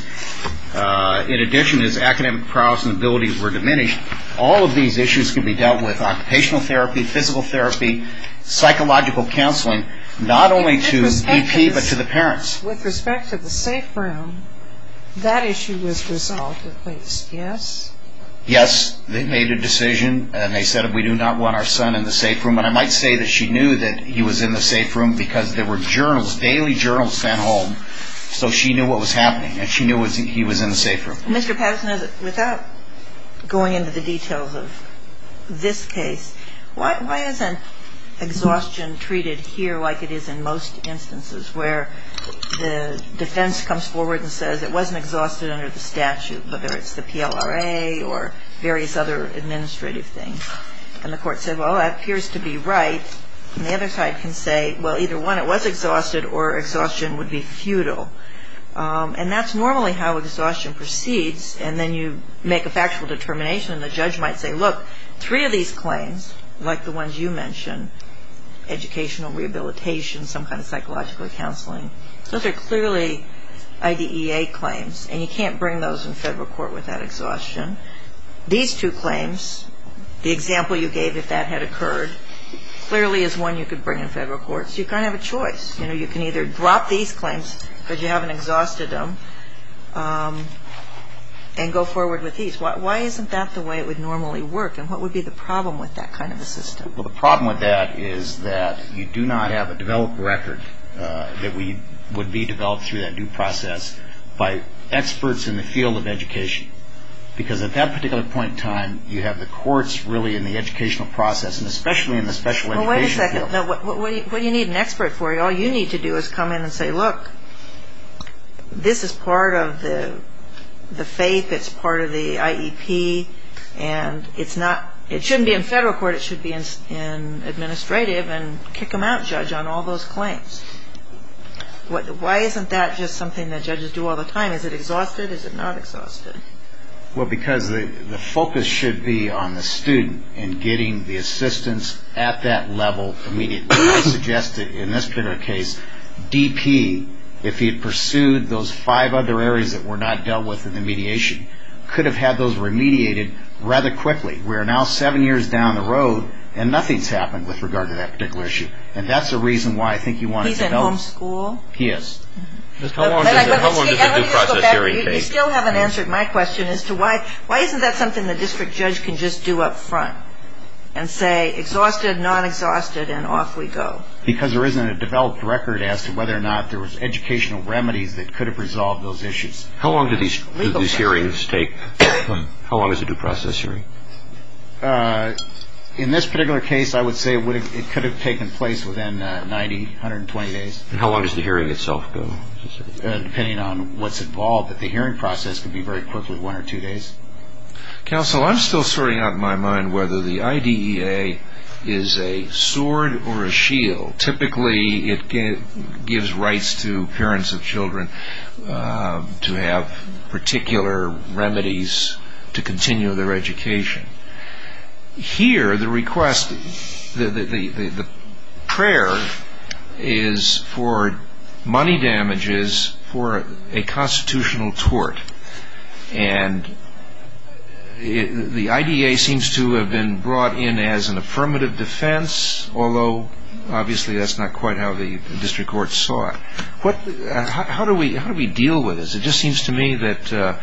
Uh, in addition, his academic prowess and abilities were diminished. All of these issues can be dealt with occupational therapy, physical therapy, psychological counseling, not only to D P but to the parents. With respect to the safe room, that issue was resolved at least, yes? Yes, they made a decision, and they said we do not want our son in the safe room. And I might say that she knew that he was in the safe room because there were journals, daily journals sent home, so she knew what was happening, and she knew he was in the safe room. Mister Patterson, without going into the details of this case, why, why isn't exhaustion treated here like it is in most instances, where the defense comes forward and says it wasn't exhausted under the statute, whether it's the P L R A or various other administrative things, and the court said, well, that appears to be right, and the other side can say, well, either one, it was exhausted, or exhaustion would be futile. Um, and that's normally how exhaustion proceeds, and then you make a factual determination, and the judge might say, look, three of these claims, like the ones you mentioned, educational rehabilitation, some kind of psychological counseling, those are clearly I D E A claims, and you can't bring those in federal court without exhaustion. These two claims, the example you gave, if that had occurred, clearly is one you could bring in federal court. So you kind of have a choice. You know, you can either drop these claims because you haven't exhausted them, um, and go forward with these. Why, why isn't that the way it would normally work, and what would be the problem with that kind of a system? Well, the problem with that is that you do not have a developed record uh, that we would be developed through that due process by experts in the field of education. Because at that particular point in time, you have the courts really in the educational process, and especially in the special well, education wait a second. field. No, what, what, do you, what do you need an expert for? All you need to do is come in and say, look, this is part of the the FAPE, it's part of the I E P, and it's not it shouldn't be in federal court, it should be in, in administrative, and kick them out, judge, on all those claims. What, why isn't that just something that judges do all the time? Is it exhausted? Is it not exhausted? Well, because the, the focus should be on the student and getting the assistance at that level immediately. I suggest that in this particular case, D P, if he had pursued those five other areas that were not dealt with in the mediation, could have had those remediated rather quickly. We are now seven years down the road, and nothing's happened with regard to that particular issue. And that's the reason why I think you want to develop. He's in homeschool? He is. How long does the, how long does the due process hearing take? You still haven't answered my question as to why, why isn't that something the district judge can just do up front and say exhausted, non-exhausted, and off we go? Because there isn't a developed record as to whether or not there was educational remedies that could have resolved those issues. How long do these, do these hearings take? How long is a due process hearing? Uh, in this particular case, I would say it, would have, it could have taken place within uh, ninety, one hundred twenty days. And how long does the hearing itself go? Uh, depending on what's involved, but the hearing process could be very quickly, one or two days. Counsel, I'm still sorting out in my mind whether the I D E A is a sword or a shield. Typically, it gives rights to parents of children uh, to have particular remedies to continue their education. Here, the request, the, the, the, the, the prayer is for money damages for a constitutional tort. And it, the I D E A seems to have been brought in as an affirmative defense, although obviously that's not quite how the district court saw it. What, uh, how, how do we how do we deal with this? It just seems to me that, uh,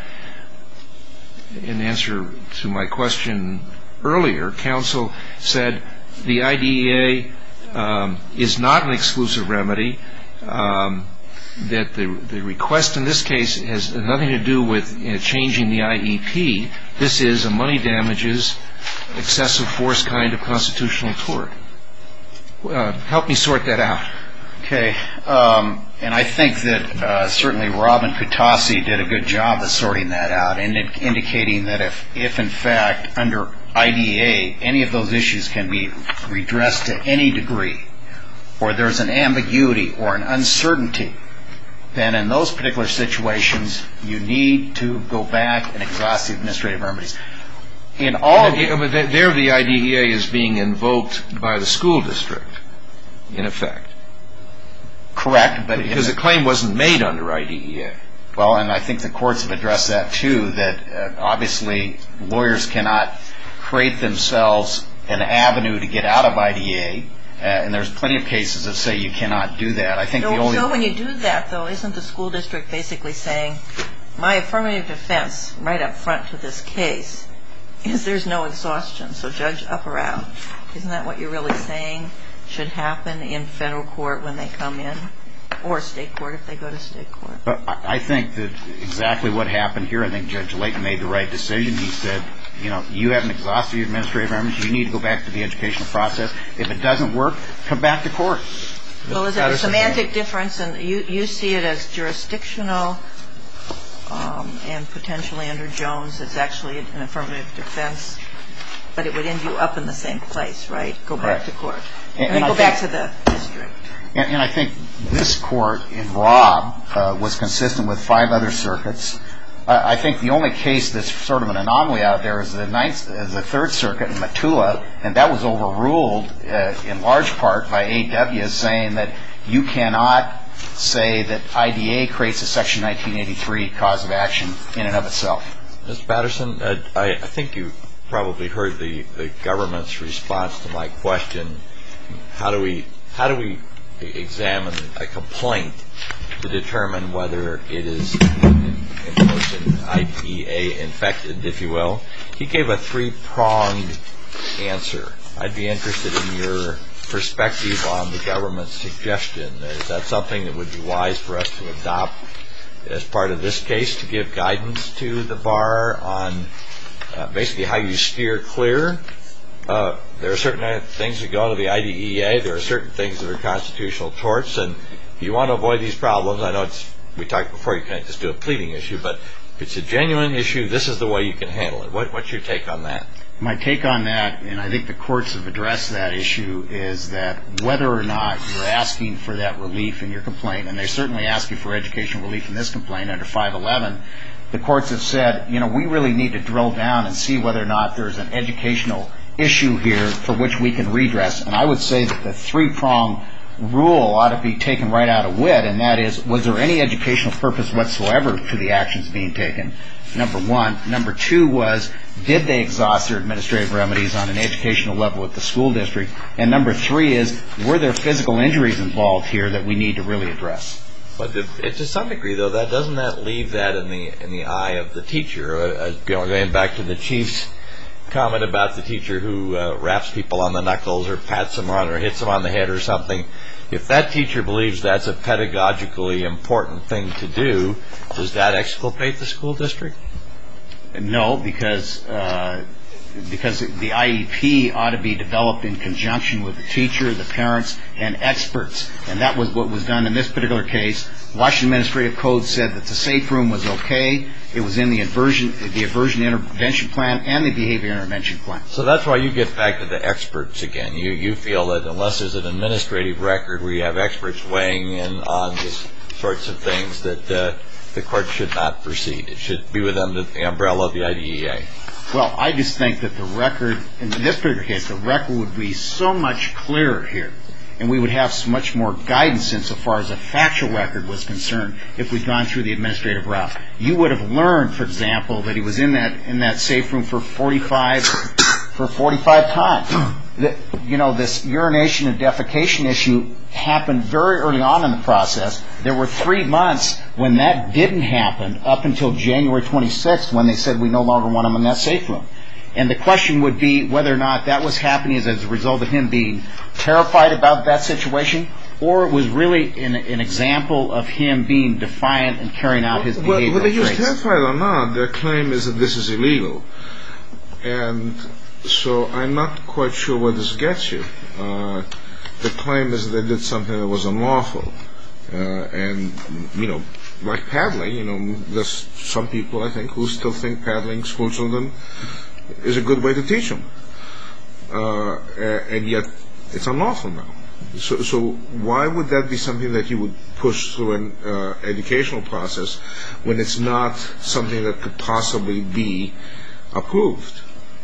in answer to my question earlier, counsel said the I D E A um, is not an exclusive remedy. Um, that the, the request in this case has nothing to do with you know, changing the I E P. This is a money damages, excessive force kind of constitutional tort. Uh, help me sort that out. Okay. Um, and I think that uh, certainly Robin Kutasi did a good job of sorting that out and indicating that if, if in fact under I D E A any of those issues can be redressed to any degree, or there's an ambiguity or an uncertainty, then in those particular situations you need to go back and exhaust the administrative remedies. In all of the, there the I D E A is being invoked by the school district, in effect. Correct, but because the claim wasn't made under I D E A. Well, and I think the courts have addressed that too, that uh, obviously lawyers cannot create themselves an avenue to get out of I D E A. Uh, and there's plenty of cases that say you cannot do that. I think so, the only so when you do that, though, isn't the school district basically saying, my affirmative defense right up front to this case is there's no exhaustion, so judge up or out? Isn't that what you're really saying should happen in federal court when they come in, or state court if they go to state court? But I think that exactly what happened here, I think Judge Layton made the right decision. He said, you know, you haven't exhausted your administrative remedies. You need to go back to the educational process. If it doesn't work, come back to court. Well, is it a semantic difference, and you, you see it as jurisdictional um, and potentially under Jones it's actually an affirmative defense, but it would end you up in the same place, right? Go back Correct. to court. And, and then and go I back think, to the district. And, and I think this court in Robb uh, was consistent with five other circuits. Uh, I think the only case that's sort of an anomaly out there is the ninth, is the Third Circuit in Matula, and that was overruled uh, in large part by A W, saying that you cannot say that I D A creates a Section nineteen eighty-three cause of action in and of itself. Mister Patterson, uh, I, I think you probably heard the, the government's response to my question. How do we how do we examine a complaint to determine whether it is I D E A infected, if you will? He gave a three-pronged answer. I'd be interested in your perspective on the government's suggestion. Is that something that would be wise for us to adopt as part of this case to give guidance to the bar on uh, basically how you steer clear? Uh, there are certain things that go to the I D E A. There are certain things that are constitutional torts, and if you want to avoid these problems, I know it's, we talked before, you can't just do a pleading issue, but If it's a genuine issue, this is the way you can handle it. What, what's your take on that? My take on that, and I think the courts have addressed that issue, is that whether or not you're asking for that relief in your complaint, and they're certainly asking for educational relief in this complaint under five eleven, the courts have said, you know, we really need to drill down and see whether or not there's an educational issue here for which we can redress. And I would say that the three-prong rule ought to be taken right out of wit, and that is, was there any educational purpose whatsoever to the actions being taken? Number one. Number two was, did they exhaust their administrative remedies on an educational level at the school district? And number three is, were there physical injuries involved here that we need to really address? But the, to some degree, though, that doesn't that leave that in the in the eye of the teacher? Uh, going back to the chief's comment about the teacher who uh, raps people on the knuckles or pats them on or hits them on the head or something. If that teacher believes that's a pedagogically important thing to do, does that exculpate the school district? No, because uh, because the I E P ought to be developed in conjunction with the teacher, the parents, and experts. And that was what was done in this particular case. Washington Administrative Code said that the safe room was okay. It was in the aversion, the aversion intervention plan and the behavior intervention plan. So that's why you get back to the experts again. You you feel that unless there's an administrative record where you have experts weighing in on these sorts of things, that uh, the court should not proceed. It should be within the, the umbrella of the I D E A. Well, I just think that the record, in this particular case, the record would be so much clearer here, and we would have so much more guidance insofar as a factual record was concerned if we'd gone through the administrative route. You would have learned, for example, that he was in that in that safe room for forty-five for forty-five times. That, you know, this urination and defecation issue happened very early on in the process. There were three months when that didn't happen up until January twenty-sixth, when they said we no longer want him in that safe room. And the question would be whether or not that was happening as a result of him being terrified about that situation, or it was really an, an example of him being defiant and carrying out his behavioral traits. Whether he was terrified or not, their claim is that this is illegal. And so I'm not quite sure where this gets you. Uh, the claim is that they did something that was unlawful. Uh, and, you know, like paddling, you know, there's some people, I think, who still think paddling school children is a good way to teach them. Uh, and yet it's unlawful now. So, so why would that be something that you would push through an uh, educational process when it's not something that could possibly be approved?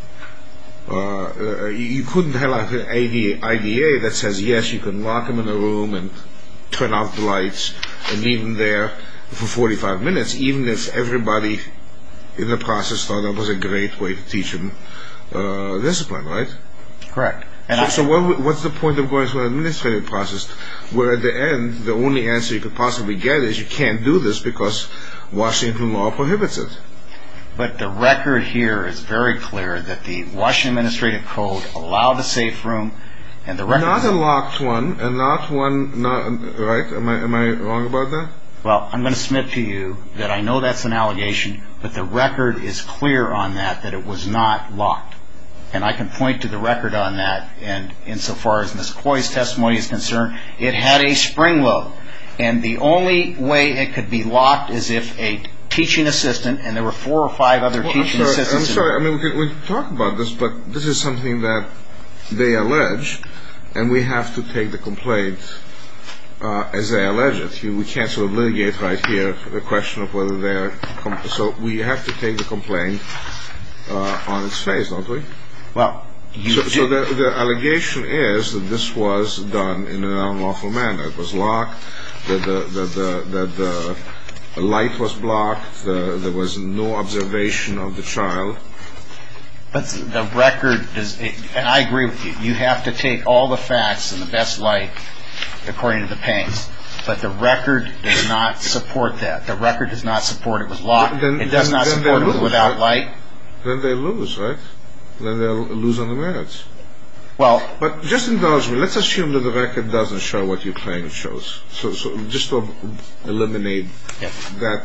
Uh, you couldn't have like an I D A that says, yes, you can lock them in a room and turn off the lights and leave them there for forty-five minutes, even if everybody in the process thought that was a great way to teach them uh, discipline, right? Correct. And so I, so what, what's the point of going through an administrative process where at the end the only answer you could possibly get is you can't do this because Washington law prohibits it? But the record here is very clear that the Washington Administrative Code allowed a safe room, and the record not a locked one, and not one, not, right? Am I am I wrong about that? Well, I'm going to submit to you that I know that's an allegation, but the record is clear on that, that it was not locked. And I can point to the record on that, and insofar as Miz Coy's testimony is concerned, it had a spring load. And the only way it could be locked is if a teaching assistant, and there were four or five other well, teaching I'm sorry, assistants. I'm sorry, I mean, we can, we can talk about this, but this is something that they allege, and we have to take the complaint uh, as they allege it. You, we can't sort of litigate right here the question of whether they're... Com- so we have to take the complaint uh, on its face, don't we? Well, you so, so the, the allegation is that this was done in an unlawful manner. It was locked, that the, the, the, the, the The light was blocked. The, there was no observation of the child. But the record is, and I agree with you, you have to take all the facts in the best light according to the Paynes. But the record does not support that. The record does not support it was locked. Then, it does then, not then support it was lose, without right? light. Then they lose, right? Then they'll lose on the merits. Well, but just indulge me. Let's assume that the record doesn't show what you claim it shows. So, so just to eliminate yes. that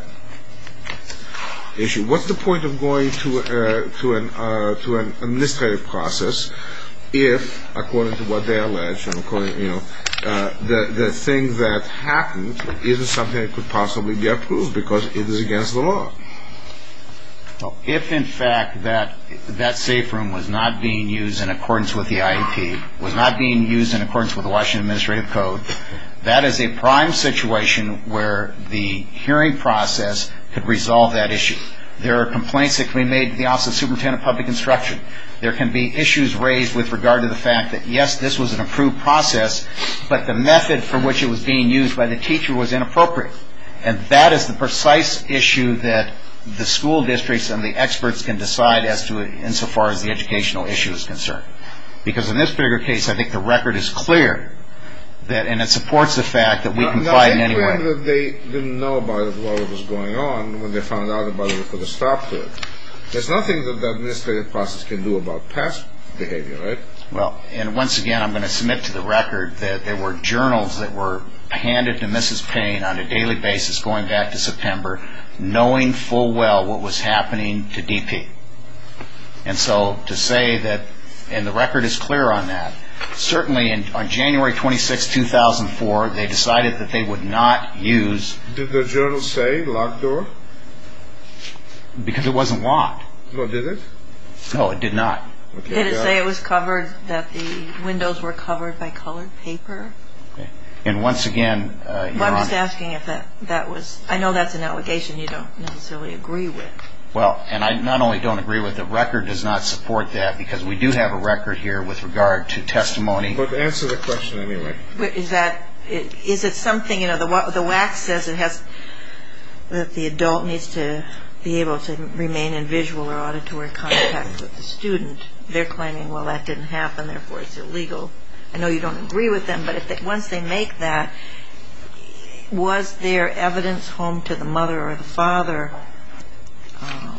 issue, what's the point of going to uh, to an uh, to an administrative process if, according to what they allege, and according, you know, uh, the the thing that happened isn't something that could possibly be approved because it is against the law? Well, if in fact that that safe room was not being used in accordance with the I E P, was not being used in accordance with the Washington Administrative Code, that is a prime situation where the hearing process could resolve that issue. There are complaints that can be made to the Office of Superintendent of Public Instruction. There can be issues raised with regard to the fact that, yes, this was an approved process, but the method for which it was being used by the teacher was inappropriate. And that is the precise issue that the school districts and the experts can decide as to insofar as the educational issue is concerned. Because in this particular case, I think the record is clear, that, and it supports the fact that we complied in any way. Now, they claim that they didn't know about it while it was going on when they found out about it for the stop to it. There's nothing that the administrative process can do about past behavior, right? Well, and once again, I'm going to submit to the record that there were journals that were handed to Missus Payne on a daily basis going back to September, knowing full well what was happening to D P. And so to say that, and the record is clear on that, certainly in, on January twenty-sixth, two thousand four, they decided that they would not use... Did the journal say locked door? Because it wasn't locked. No, did it? No, it did not. Okay. Did it say it was covered, that the windows were covered by colored paper? Okay. And once again, uh, Your well, I'm Honor, just asking if that, that was... I know that's an allegation you don't necessarily agree with. Well, and I not only don't agree with the record does not support that, because we do have a record here with regard to testimony. But answer the question anyway. Is that, is it something, you know, the the W A C says it has, that the adult needs to be able to remain in visual or auditory contact with the student. They're claiming, well, that didn't happen, therefore it's illegal. I know you don't agree with them, but if they, once they make that, was there evidence home to the mother or the father um,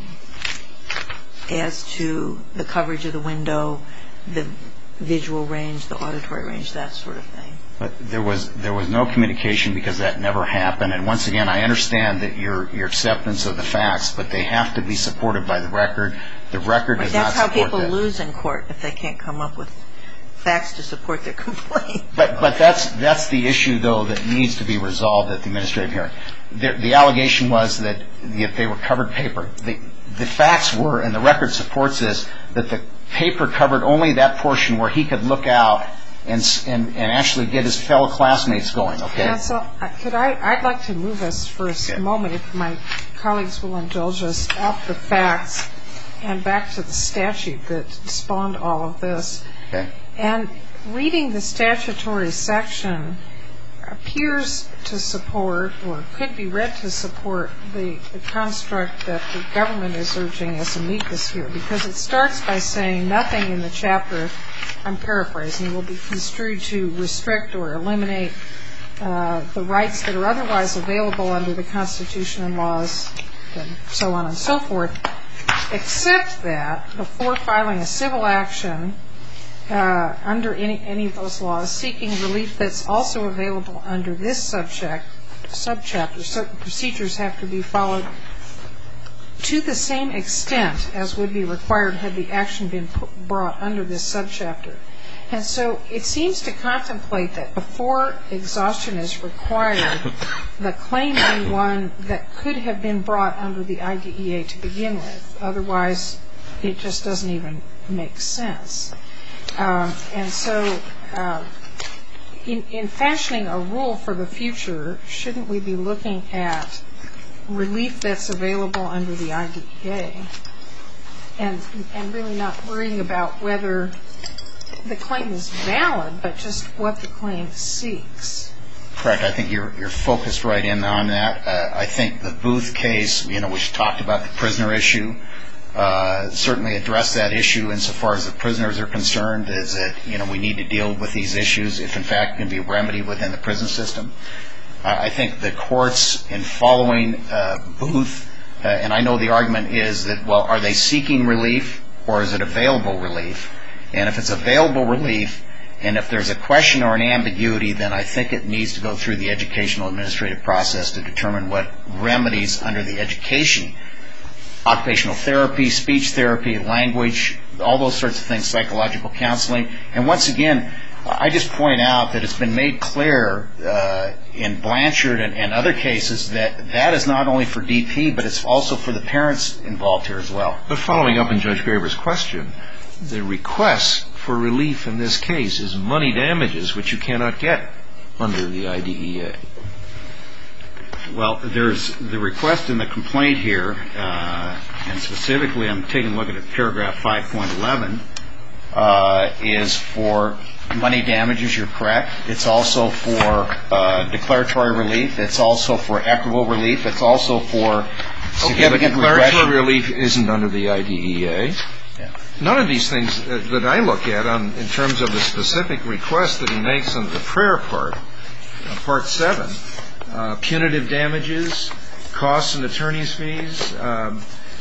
as to the coverage of the window, the visual range, the auditory range, that sort of thing? But there was there was no communication because that never happened. And once again, I understand that your your acceptance of the facts, but they have to be supported by the record. The record does not support that. That's how people lose in court, if they can't come up with facts to support their complaint. But but that's that's the issue, though, that needs to be resolved at the administrative hearing. The, the allegation was that if they were covered paper, the the facts were, and the record supports this, that the paper covered only that portion where he could look out and and, and actually get his fellow classmates going. Okay. Counsel, could I? I'd like to move us for a okay. moment, if my colleagues will indulge us, off the facts and back to the statute that spawned all of this. Okay. And reading the statutory section appears to support, or could be read to support, the, the construct that the government is urging as amicus here, because it starts by saying nothing in the chapter, I'm paraphrasing, will be construed to restrict or eliminate uh, the rights that are otherwise available under the Constitution and laws, and so on and so forth, except that before filing a civil action Uh, under any, any of those laws, seeking relief that's also available under this subject, subchapter, certain procedures have to be followed to the same extent as would be required had the action been put, brought under this subchapter. And so it seems to contemplate that before exhaustion is required, the claim be one that could have been brought under the I D E A to begin with. Otherwise, it just doesn't even make sense. Um, and so uh, in, in fashioning a rule for the future, shouldn't we be looking at relief that's available under the I D E A and, and really not worrying about whether the claim is valid, but just what the claim seeks? Correct. I think you're, you're focused right in on that. Uh, I think the Booth case, you know, which talked about the prisoner issue, Uh, certainly address that issue insofar as the prisoners are concerned, is that, you know, we need to deal with these issues if in fact can be remedied within the prison system. Uh, I think the courts in following uh, Booth, uh, and I know the argument is that, well, are they seeking relief or is it available relief? And if it's available relief, and if there's a question or an ambiguity, then I think it needs to go through the educational administrative process to determine what remedies under the education, occupational therapy, speech therapy, language, all those sorts of things, psychological counseling. And once again, I just point out that it's been made clear uh, in Blanchard and, and other cases that that is not only for D P, but it's also for the parents involved here as well. But following up on Judge Graber's question, the request for relief in this case is money damages, which you cannot get under the I D E A. Well, there's the request in the complaint here, uh, and specifically I'm taking a look at it, paragraph five point eleven, uh, is for money damages, you're correct. It's also for uh, declaratory relief. It's also for equitable relief. It's also for significant okay, but declaratory regression. relief isn't under the I D E A. Yeah. None of these things that I look at on, in terms of the specific request that he makes under the prayer part, uh, part seven, uh, punitive damages, costs and attorney's fees, um,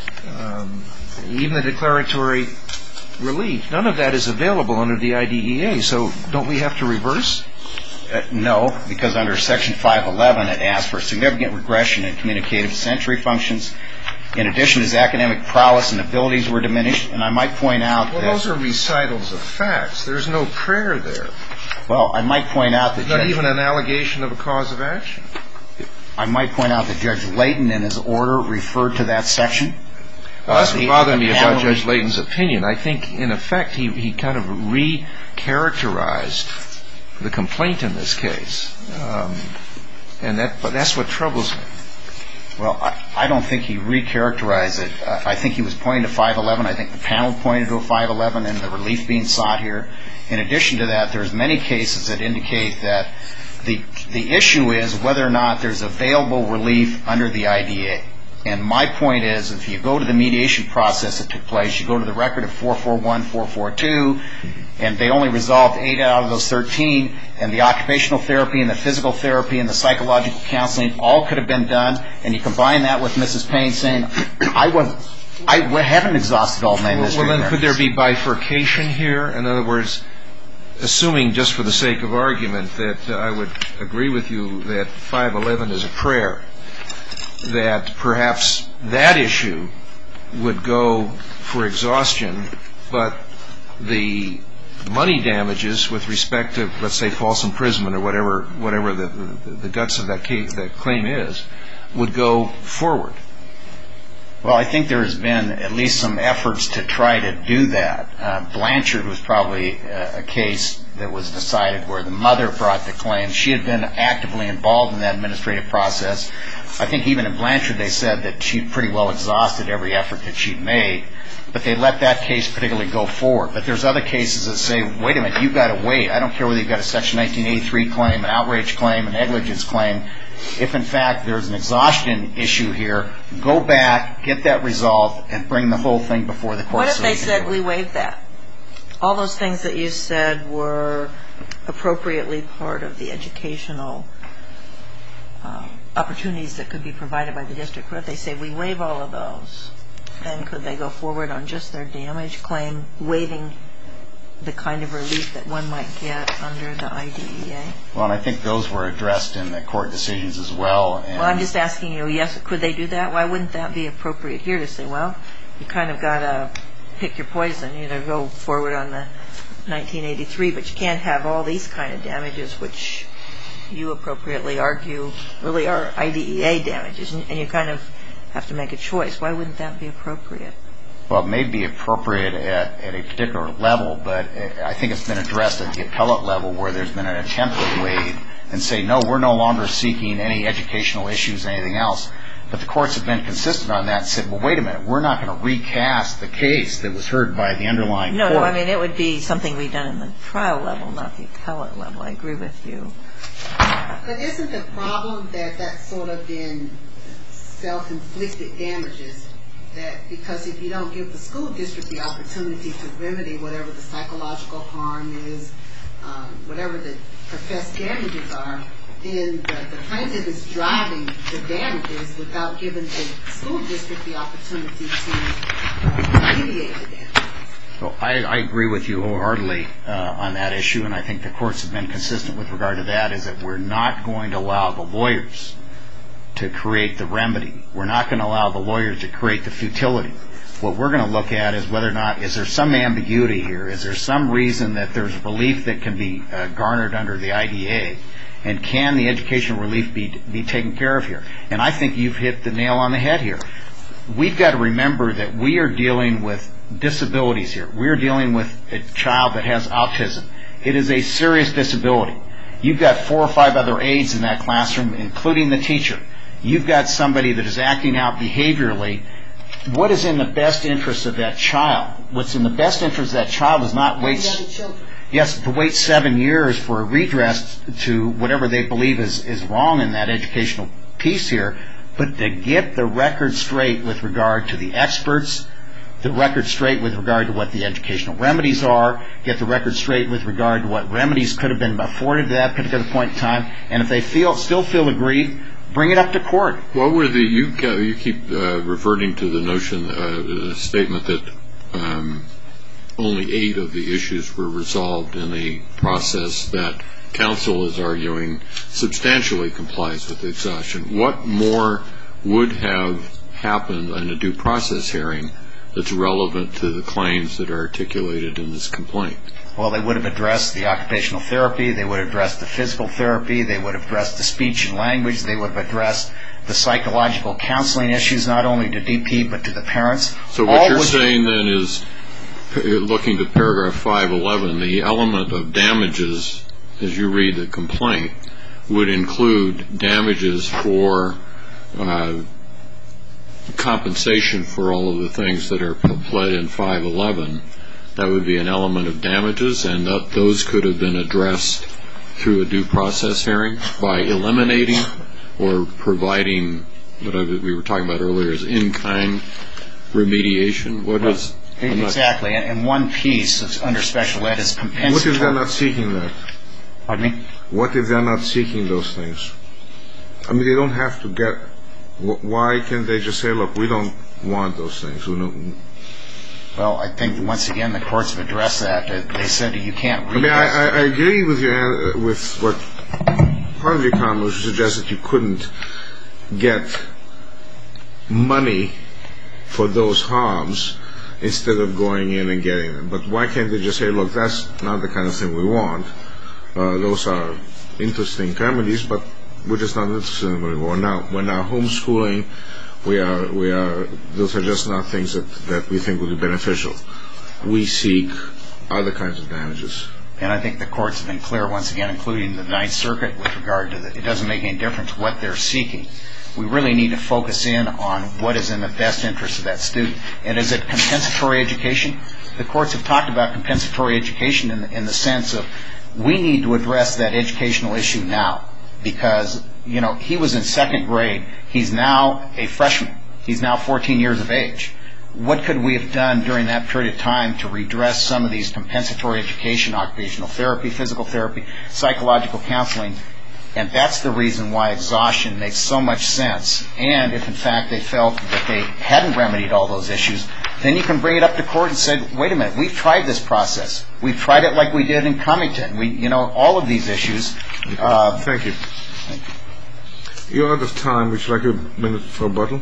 um, even the declaratory relief, none of that is available under the I D E A. So don't we have to reverse? Uh, no, because under Section five eleven it asks for significant regression in communicative sensory functions. In addition, his academic prowess and abilities were diminished. And I might point out well, that... Well, those are recitals of facts. There's no prayer there. Well, I might point out that... There's not even an allegation of a cause of action. I might point out that Judge Layton in his order referred to that section. Well, that's what bothered me about panel... Judge Layton's opinion. I think, in effect, he, he kind of re-characterized the complaint in this case. Um, and that, but that's what troubles me. Well, I, I don't think he re-characterized it. Uh, I think he was pointing to five eleven. I think the panel pointed to a five eleven and the relief being sought here. In addition to that, there's many cases that indicate that the the issue is whether or not there's available relief under the I D E A. And my point is, if you go to the mediation process that took place, you go to the record of four forty-one, four forty-two, and they only resolved eight out of those thirteen, and the occupational therapy and the physical therapy and the psychological counseling all could have been done, and you combine that with Missus Payne saying, I wasn't, I haven't exhausted all my administrative Well, then could there be bifurcation here? In other words, assuming just for the sake of argument that uh, I would agree with you that five eleven is a prayer, that perhaps that issue would go for exhaustion, but the money damages with respect to, let's say, false imprisonment or whatever whatever the, the, the guts of that, case, that claim is, would go forward. Well, I think there has been at least some efforts to try to do that. Uh, Blanchard was probably a, a case that was decided where the mother brought the claim. She had been actively involved in that administrative process. I think even in Blanchard they said that she'd pretty well exhausted every effort that she'd made, but they let that case particularly go forward. But there's other cases that say, wait a minute, you've got to wait. I don't care whether you've got a Section nineteen eighty-three claim, an outrage claim, a negligence claim. If, in fact, there's an exhaustion issue here, go back, get that resolved, and bring the whole thing before the court. What if they said we waived that? All those things that you said were appropriately part of the educational uh, opportunities that could be provided by the district. What if they say we waive all of those? Then could they go forward on just their damage claim, waiving the kind of relief that one might get under the I D E A? Well, and I think those were addressed in the court decisions as well. And well, I'm just asking you, yes, could they do that? Why wouldn't that be appropriate here to say, well, you kind of got to pick your poison, either go forward on the nineteen eighty-three, but you can't have all these kind of damages, which you appropriately argue really are I D E A damages, and you kind of have to make a choice. Why wouldn't that be appropriate? Well, it may be appropriate at, at a particular level, but I think it's been addressed at the appellate level where there's been an attempt to waive and say, no, we're no longer seeking any educational issues, anything else. But the courts have been consistent on that and said, well, wait a minute, we're not going to recast the case that was heard by the underlying no, court. No, I mean, it would be something we've done in the trial level, not the appellate level. I agree with you. But isn't the problem that that's sort of been self-inflicted damages? That because if you don't give the school district the opportunity to remedy whatever the psychological harm is, um, whatever the professed damages are, then the, the plaintiff is driving the damages without giving the school district the opportunity to uh, alleviate the damages. So I, I agree with you wholeheartedly uh, on that issue, and I think the courts have been consistent with regard to that, is that we're not going to allow the lawyers to create the remedy. We're not going to allow the lawyers to create the futility. What we're going to look at is whether or not, is there some ambiguity here? Is there some reason that there's relief that can be uh, garnered under the I D E A? And can the educational relief be, be taken care of here? And I think you've hit the nail on the head here. We've got to remember that we are dealing with disabilities here. We're dealing with a child that has autism. It is a serious disability. You've got four or five other aides in that classroom, including the teacher. You've got somebody that is acting out behaviorally. What is in the best interest of that child? What's in the best interest of that child is not wait. Yes, to wait seven years for a redress to whatever they believe is, is wrong in that educational piece here, but to get the record straight with regard to the experts, the record straight with regard to what the educational remedies are, get the record straight with regard to what remedies could have been afforded at that particular point in time, and if they feel still feel aggrieved, bring it up to court. What were the, you, you keep uh, reverting to the notion, uh, the statement that um, only eight of the issues were resolved in the process that counsel is arguing substantially complies with the exhaustion. What more would have happened in a due process hearing that's relevant to the claims that are articulated in this complaint? Well, they would have addressed the occupational therapy, they would have addressed the physical therapy, they would have addressed the speech and language, they would have addressed the psychological counseling issues, not only to D P but to the parents. So what All you're saying then is, looking to paragraph five eleven, the element of damages, as you read the complaint, would include damages for uh, compensation for all of the things that are pled in five eleven. That would be an element of damages, and that those could have been addressed through a due process hearing by eliminating or providing what we were talking about earlier as in-kind remediation. What is exactly? And one piece under special ed is compensatory. What if they're not seeking that? Pardon me? What if they're not seeking those things? I mean, they don't have to get. Why can't they just say, "Look, we don't want those things"? We don't. Well, I think once again the courts have addressed that. They said you can't read. I mean, I, I agree with you with what part of your comment was, suggests that you couldn't get money for those harms instead of going in and getting them. But why can't they just say, "Look, that's not the kind of thing we want. Uh, those are interesting remedies, but we're just not interested in them anymore. Now, we're now homeschooling. We are, we are. Those are just not things that, that we think would be beneficial. We seek other kinds of damages." And I think the courts have been clear once again, including the Ninth Circuit, with regard to that. It doesn't make any difference what they're seeking. We really need to focus in on what is in the best interest of that student. And is it compensatory education? The courts have talked about compensatory education in the, in the sense of we need to address that educational issue now. Because, you know, he was in second grade. He's now a freshman. He's now fourteen years of age. What could we have done during that period of time to redress some of these compensatory education, occupational therapy, physical therapy, psychological counseling? And that's the reason why exhaustion makes so much sense. And if, in fact, they felt that they hadn't remedied all those issues, then you can bring it up to court and say, wait a minute, we've tried this process. We've tried it like we did in Cummington. We, you know, all of these issues. Uh, Thank you. Thank you. You're out of time. Would you like a minute for a bottle?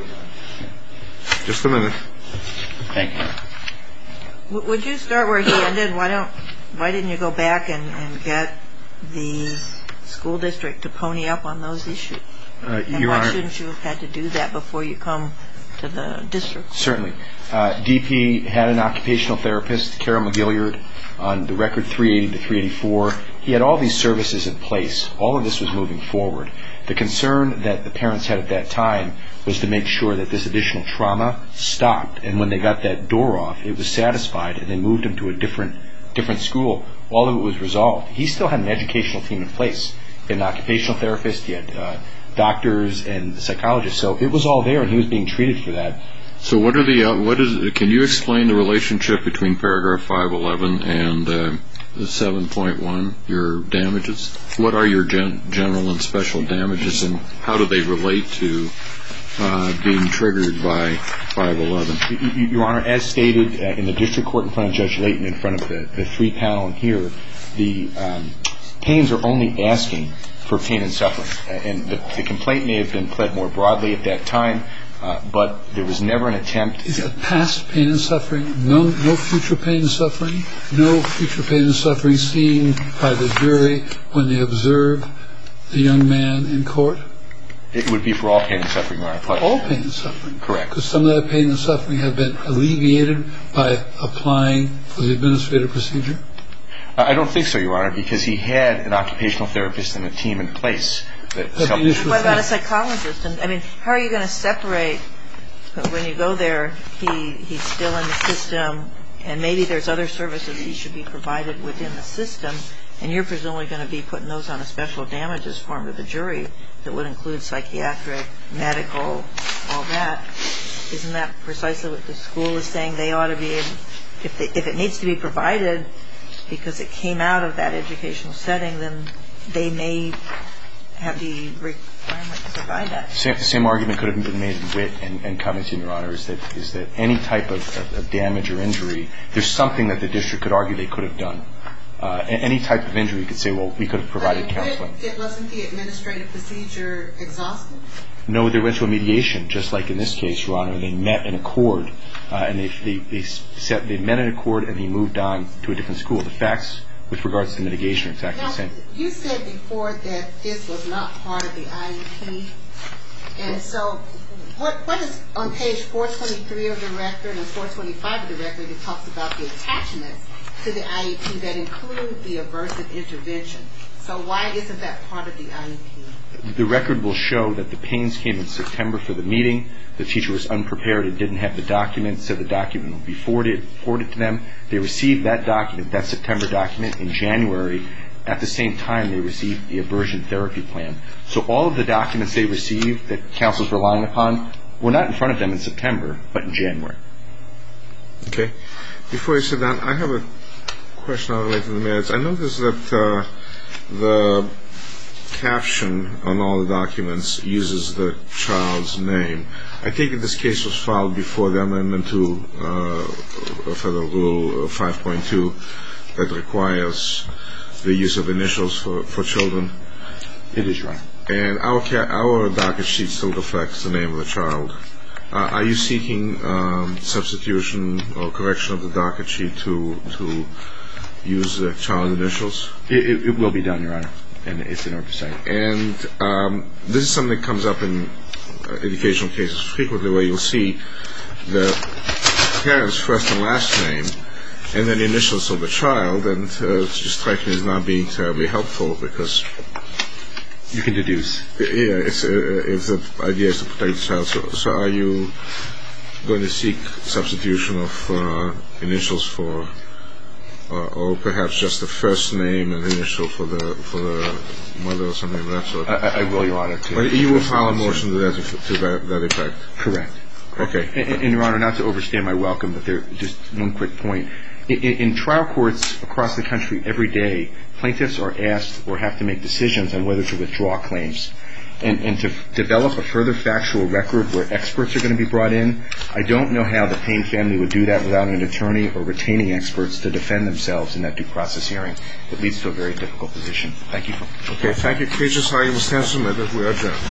Just a minute. Thank you. Would you start where he ended? Why don't? Why didn't you go back and, and get the school district to pony up on those issues? Uh, and why Honor, shouldn't you have had to do that before you come to the district? Certainly. Uh, D P had an occupational therapist, Carol McGilliard, on the record three eighty to three eighty-four. He had all these services in place. All of this was moving forward. The concern that the parents had at that time was to make sure that this additional trauma stopped. And when they got that door off, it was satisfied, and they moved him to a different different school. All of it was resolved. He still had an educational team in place. He had an occupational therapist. He had uh, doctors and psychologists. So it was all there, and he was being treated for that. So what are the uh, what is? Can you explain the relationship between paragraph five eleven and uh, the seven point one? Your damages. What are your gen- general and special damages, and how do they relate to uh, being triggered by five eleven? Your Honor, as stated uh, in the district court in front of Judge Layton, in front of the, the three panel here, the um, Paynes are only asking for pain and suffering, and the, the complaint may have been pled more broadly at that time. But there was never an attempt. Is it past pain and suffering? No, no future pain and suffering? No future pain and suffering seen by the jury when they observe the young man in court? It would be for all pain and suffering, Your Honor. All pain and suffering? Correct. Because some of that pain and suffering have been alleviated by applying for the administrative procedure? I don't think so, Your Honor, because he had an occupational therapist and a team in place. What about a psychologist? I mean, how are you going to separate when you go there, he he's still in the system, and maybe there's other services he should be provided within the system, and you're presumably going to be putting those on a special damages form to the jury that would include psychiatric, medical, all that. Isn't that precisely what the school is saying? They ought to be able, if, they, if it needs to be provided because it came out of that educational setting, then they may have the requirement to provide that. Same, same argument could have been made in Witt and, and Covington, Your Honor, is that, is that any type of, of, of damage or injury, there's something that the district could argue they could have done. Uh, any type of injury, you could say, well, we could have provided but counseling. It wasn't the administrative procedure exhausted? No, they went to a mediation, just like in this case, Your Honor. They met in accord, uh, and they they they, set, they met in accord, and he moved on to a different school. The facts with regards to mitigation are exactly now, the same. You said before that this was not part of the I E P, and so what what is on page four twenty-three of the record and four twenty-five of the record? It talks about the attachments to the I E P that include the aversive intervention. So why isn't that part of the I E P? The record will show that the pains came in September for the meeting. The teacher was unprepared and didn't have the document, said the document would be forwarded, forwarded to them. They received that document, that September document, in January. At the same time, they received the aversion therapy plan. So all of the documents they received that counsel's relying upon were not in front of them in September, but in January. Okay. Before you sit down, I have a question related to the merits. I noticed that uh, the caption on all the documents uses the child's name. I take it this case was filed before the amendment to uh, Federal Rule five point two that requires the use of initials for, for children. It is, Your Honor. And our, ca- our docket sheet still reflects the name of the child. Uh, are you seeking um, substitution or correction of the docket sheet to to use the child initials? It, it, it will be done, Your Honor, and it's in oversight. And um, this is something that comes up in uh, educational cases frequently, where you'll see the parent's first and last name and then initials of the child, and uh, it just strikes me as not being terribly helpful because you can deduce. Yeah, it's, uh, if the idea is to protect the child. So, so are you going to seek substitution of uh, initials for, uh, or perhaps just the first name and initial for the for the mother or something of that sort? I, I will, Your Honor. To but you will file a motion to that, to that, that effect? Correct. Okay. And, and, Your Honor, not to overstay my welcome, but there just one quick point. In, in trial courts across the country every day, plaintiffs are asked or have to make decisions on whether to withdraw claims. And, and to f- develop a further factual record where experts are going to be brought in, I don't know how the Payne family would do that without an attorney or retaining experts to defend themselves in that due process hearing. It leads to a very difficult position. Thank you. For- okay, thank you. Cases, I will stand submitted. We are adjourned.